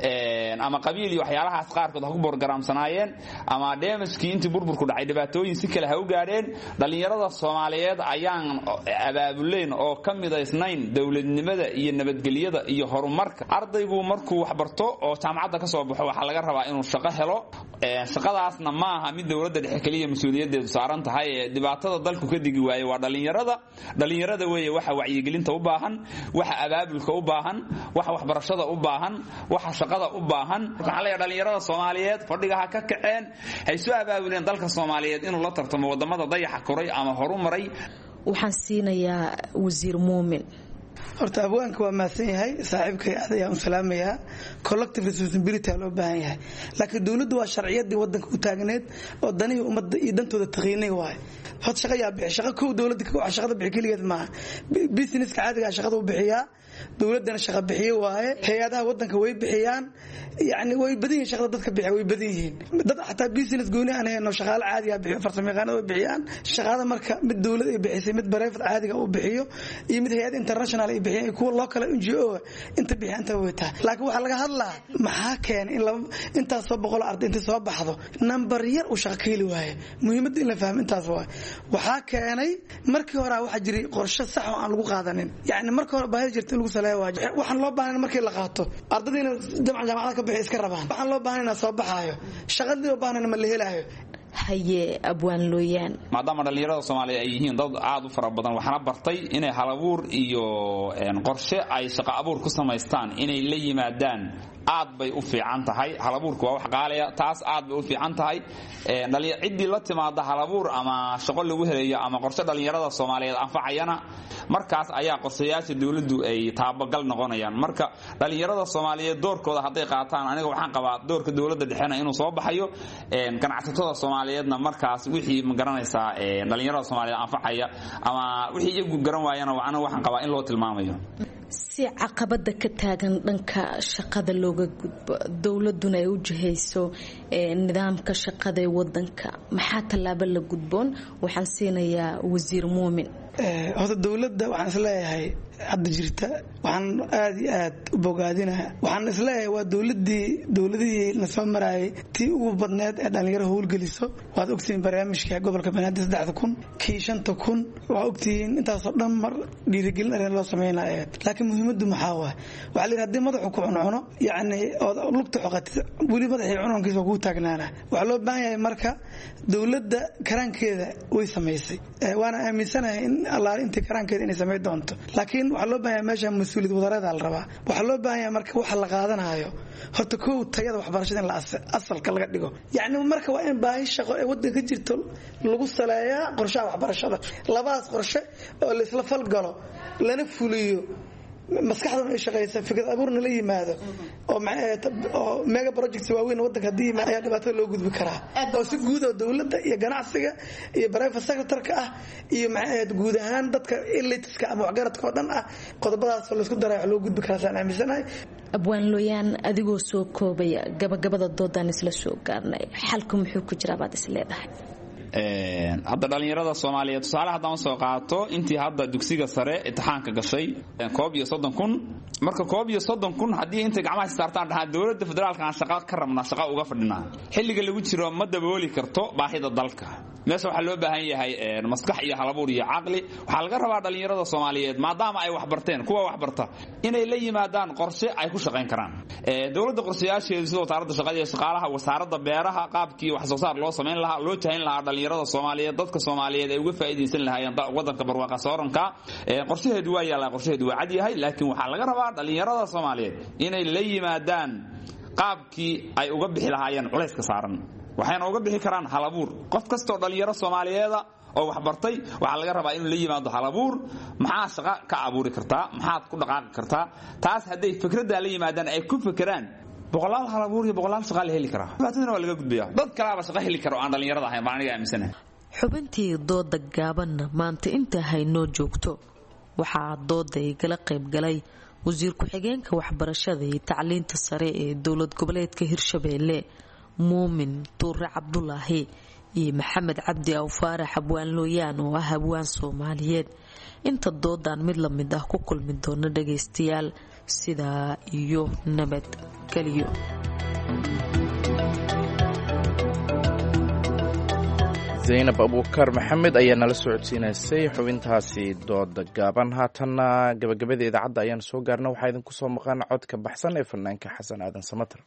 ama qabiil iyo waxyaalahaas qaarkood ha ku borgaraamsanaayeen ama damage-kii intii burburku dhacay dhibaatooyin si kale ha u gaareen dhalinyarada Soomaaliyeed ayaan abaabuleen oo kamid ah isnayn dawladnimada iyo nabadgelyada iyo horumarka ardaygu markuu wax barto oo jaamacadda ka soo baxo waxa laga rabaa inuu shaqo helo shaqadaasna ma aha mid dawladda dhexe kaliya mas'uuliyadeedu saaran tahay dhibaatada dalku ka digi waayay dhalinyarada weeye waxa wacyigelinta u baahan waxa abaabulka u baahan waxa waxbarashada u baahan waxa shaqada u baahan waxa la dhalinyarada Soomaaliyeed fadhiga ha ka kaceen hay soo abaabuleen dalka Soomaaliyeed inuu la tartamo wadamada dayaxa koray ama horumaray waxaan siinayaa wasiir muumin horta abwaanka waa maasan yahay saaxiibkay aadayaan salaamaya collective responsibility loo baahan yahay laakiin dawladdu waa sharciyadii wadanka u taagneed oo daniga ummadda iyo dantooda taqiinay waay hod shaqo yaa bixi shaqo koow dawladda ka shaqada bixi kaligeed ma business ka caadiga shaqada u bixiya dawladana shaqo bixiyo waaye hay'adaha wadanka way bixiyaan yani way badin shaqada dadka bixiya way badin yihiin dad xataa business gooni aan hayno shaqaale caadi ah bixiyo farsamayaqaan oo bixiyaan shaqada marka mid dawlad ay bixisay mid private caadiga u bixiyo iyo mid hay'ad international ay bixiyaan kuwa local NGO inta bixiyanta wayta laakiin waxa laga hadlaa maxaa keen in intaas soo boqol arday inta soo baxdo number yar u shaqo keli waaye muhiimadda in la fahmo intaas waxa keenay markii hore waxa jiray qorshe sax oo aan lagu qaadanin yani markii hore baahida jirtay lagu saleeyo waxaan loo baahnaa markii la qaato ardaydeena jaamacadaha ka bixi iska rabaan waxaan loo baahnaa soo baxaayo shaqadii loo baahnaa ma la helayo haye abwaan looyaan maadaama dhalinyarada Soomaaliyeed ay yihiin dad aad u fara badan waxana bartay inay halabuur iyo qorshe ay shaqo abuur ku samaystaan inay la yimaadaan aad bay u fiican tahay halabuurku waa wax qaaliya taas aad bay u fiican tahay cidii la timaada halabuur ama shaqo lagu helayo ama qorshe dhalinyarada Soomaaliyeed anfacayana markaas ayaa qorshayaasha dawladdu ay taabagal noqonayaan marka dhalinyarada Soomaaliyeed doorkooda haday qaataan aniga waxaan qabaa doorka dawladda dhexena inuu soo baxayo ganacsatada Soomaaliyeedna markaas wixii ma garanaysaa dhalinyarada Soomaaliyeed anfacaya ama wixii iyagu garan waayana waxaan qabaa in loo tilmaamayo si caqabada ka taagan dhanka shaqada looga gudbo dawladuna ay u jihayso nidaamka shaqada ee wadanka maxaa tallaabo la gudboon waxaan siinayaa wasiir muumin horta dawladda waxaan isleeyahay hadda jirta waxaan aad iyo aad u bogaadinayaa waxaan isleeyahay waa dawladihii la soo marayay tii ugu badneed ee dhalinyaro howlgeliso waad ogtihiin barnaamijka gobolka banaadir 3,000 kii 5,000 waa ogtihiin intaasoo dhan mar dhiirigelin arrin loo sameynaya laakiin muhiimaddu maxaa waay waxaa la yidhi haddii madaxu ku cuncuno yacni ood lugta xoqatid weli madaxii cununkiisa waa kuu taagnaana waxaa loo baahan yahay marka dawladda karaankeeda way samaysay waana aaminsanahay in allaale intii karaankeeda inay samayn doonto laakiin waxaa loo baahan yahay meesha mas-uuliyad wadareeda la rabaa waxaa loo baahan yahay marka waxa la qaadanayo horta koow tayada waxbarashada in la asalka laga dhigo yacni marka waa in baahi shaqo ee waddanka ka jirto lagu saleeyaa qorshaha waxbarashada labadaas qorshe oo la isla falgalo lana fuliyo maskaxduna ay shaqaysa fikrad abuurna la yimaado oo mega projects waaweyn waddanka haddii yimaado ayaa dhibaatada loo gudbi karaa oo si guud oo dowladda iyo ganacsiga iyo private sector-ka ah iyo guud ahaan dadka elitiska ama waxgaradka oo dhan ah qodobadaas laisku daray wax loo gudbi karaa saan aaminsanahay. Abwaan Looyaan, adigoo soo koobaya gabagabada doodaan isla soo gaarnay, xalku muxuu ku jiraa baad is leedahay? hadda dhalinyarada Soomaaliyeed tusaale haddaan soo qaato intii hadda dugsiga sare imtixaanka gashay 130,000 marka 130,000 haddii inta gacmaha saartaan dhaxal dawladda federaalka aan shaqo ka rabnaa shaqo uga fadhinaa xilliga lagu jiro ma dabooli karto baahida dalka meesha waxa loo baahan yahay maskax iyo halabuur iyo aqli waxa laga rabaa dhalinyarada Soomaaliyeed maadaama ay wax barteen kuwa wax barta inay la yimaadaan qorshe ay ku shaqeyn karaan dawladda qorshayaasheedu sidoo wasaaradda shaqada iyo shaqaalaha wasaaradda beeraha qaabkii wax soo saar loo sameyn lahaa loo tahin lahaa dhalinyarada Soomaaliyeed dadka Soomaaliyeed ay uga faa'iideysan lahaayeen wadanka barwaaqo sooranka qorshaheedu waa yaala qorshaheedu waa cad yahay laakiin waxa laga rabaa dhalinyarada Soomaaliyeed inay la yimaadaan qaabkii ay uga bixi lahaayeen culayska saaran waxayna uga bixi karaan halabuur qof kasto dhalinyaro Soomaaliyeed oo wax bartay waxa laga rabaa inuu la yimaado halabuur maxaa shaqo ka abuuri kartaa maxaad ku dhaqaaqi kartaa taas haday fikradda la yimaadaan ay ku fikiraan boqolaal halabuur iyo boqolaal shaqo la heli karaa baatidana waa laga gudbiyaa dad kale shaqo heli karo aan dhalinyarada ahayn maaniga aaminsanahay. xubintii dooda gaaban maanta inta haynoo joogto waxaa dooda ay kala qayb galay wasiir ku-xigeenka waxbarashada iyo tacliinta sare ee dowlad goboleedka Hirshabeelle Muumin Tuure Cabdulaahi iyo Maxamed Cabdi Awfaarax Abwaan Looyaan oo ah abwaan Soomaaliyeed inta doodaan mid la mid ah ku kulmi doona dhageystayaal sidaa iyo nabadgelyo. Zainab Abuukar Maxamed ayaa nala socodsiinaysay xubintaasi dooda gaaban haatanna gabagabada idaacadda ayaan soo gaarna waxaa idinku soo maqan codka baxsan ee fanaanka Xasan Aadan Samatar.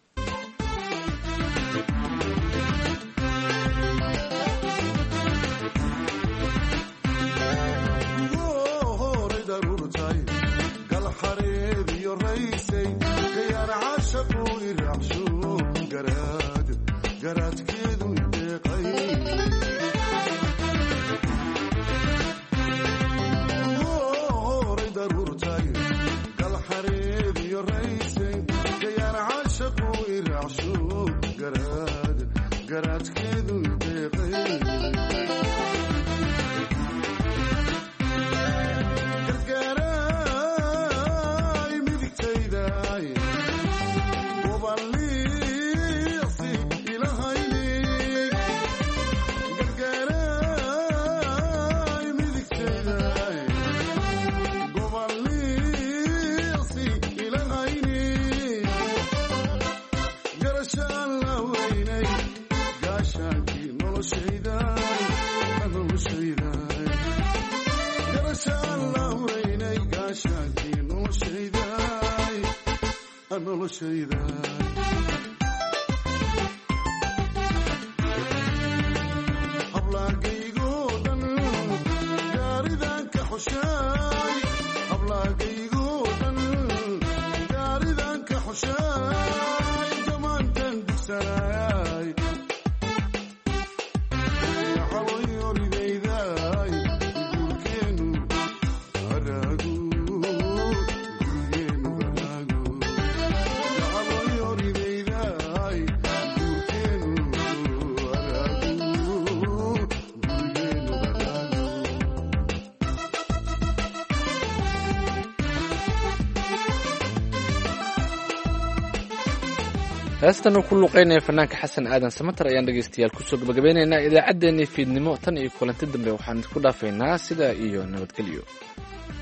heestan uu ku luqeynaya fanaanka Xasan Aadan Samatar ayaan dhageystayaal ku soo gabagabeynaynaa idaacaddeenii fiidnimo tan iyo kulanti dambe waxaan ku dhaafaynaa sida iyo nabadgelyo.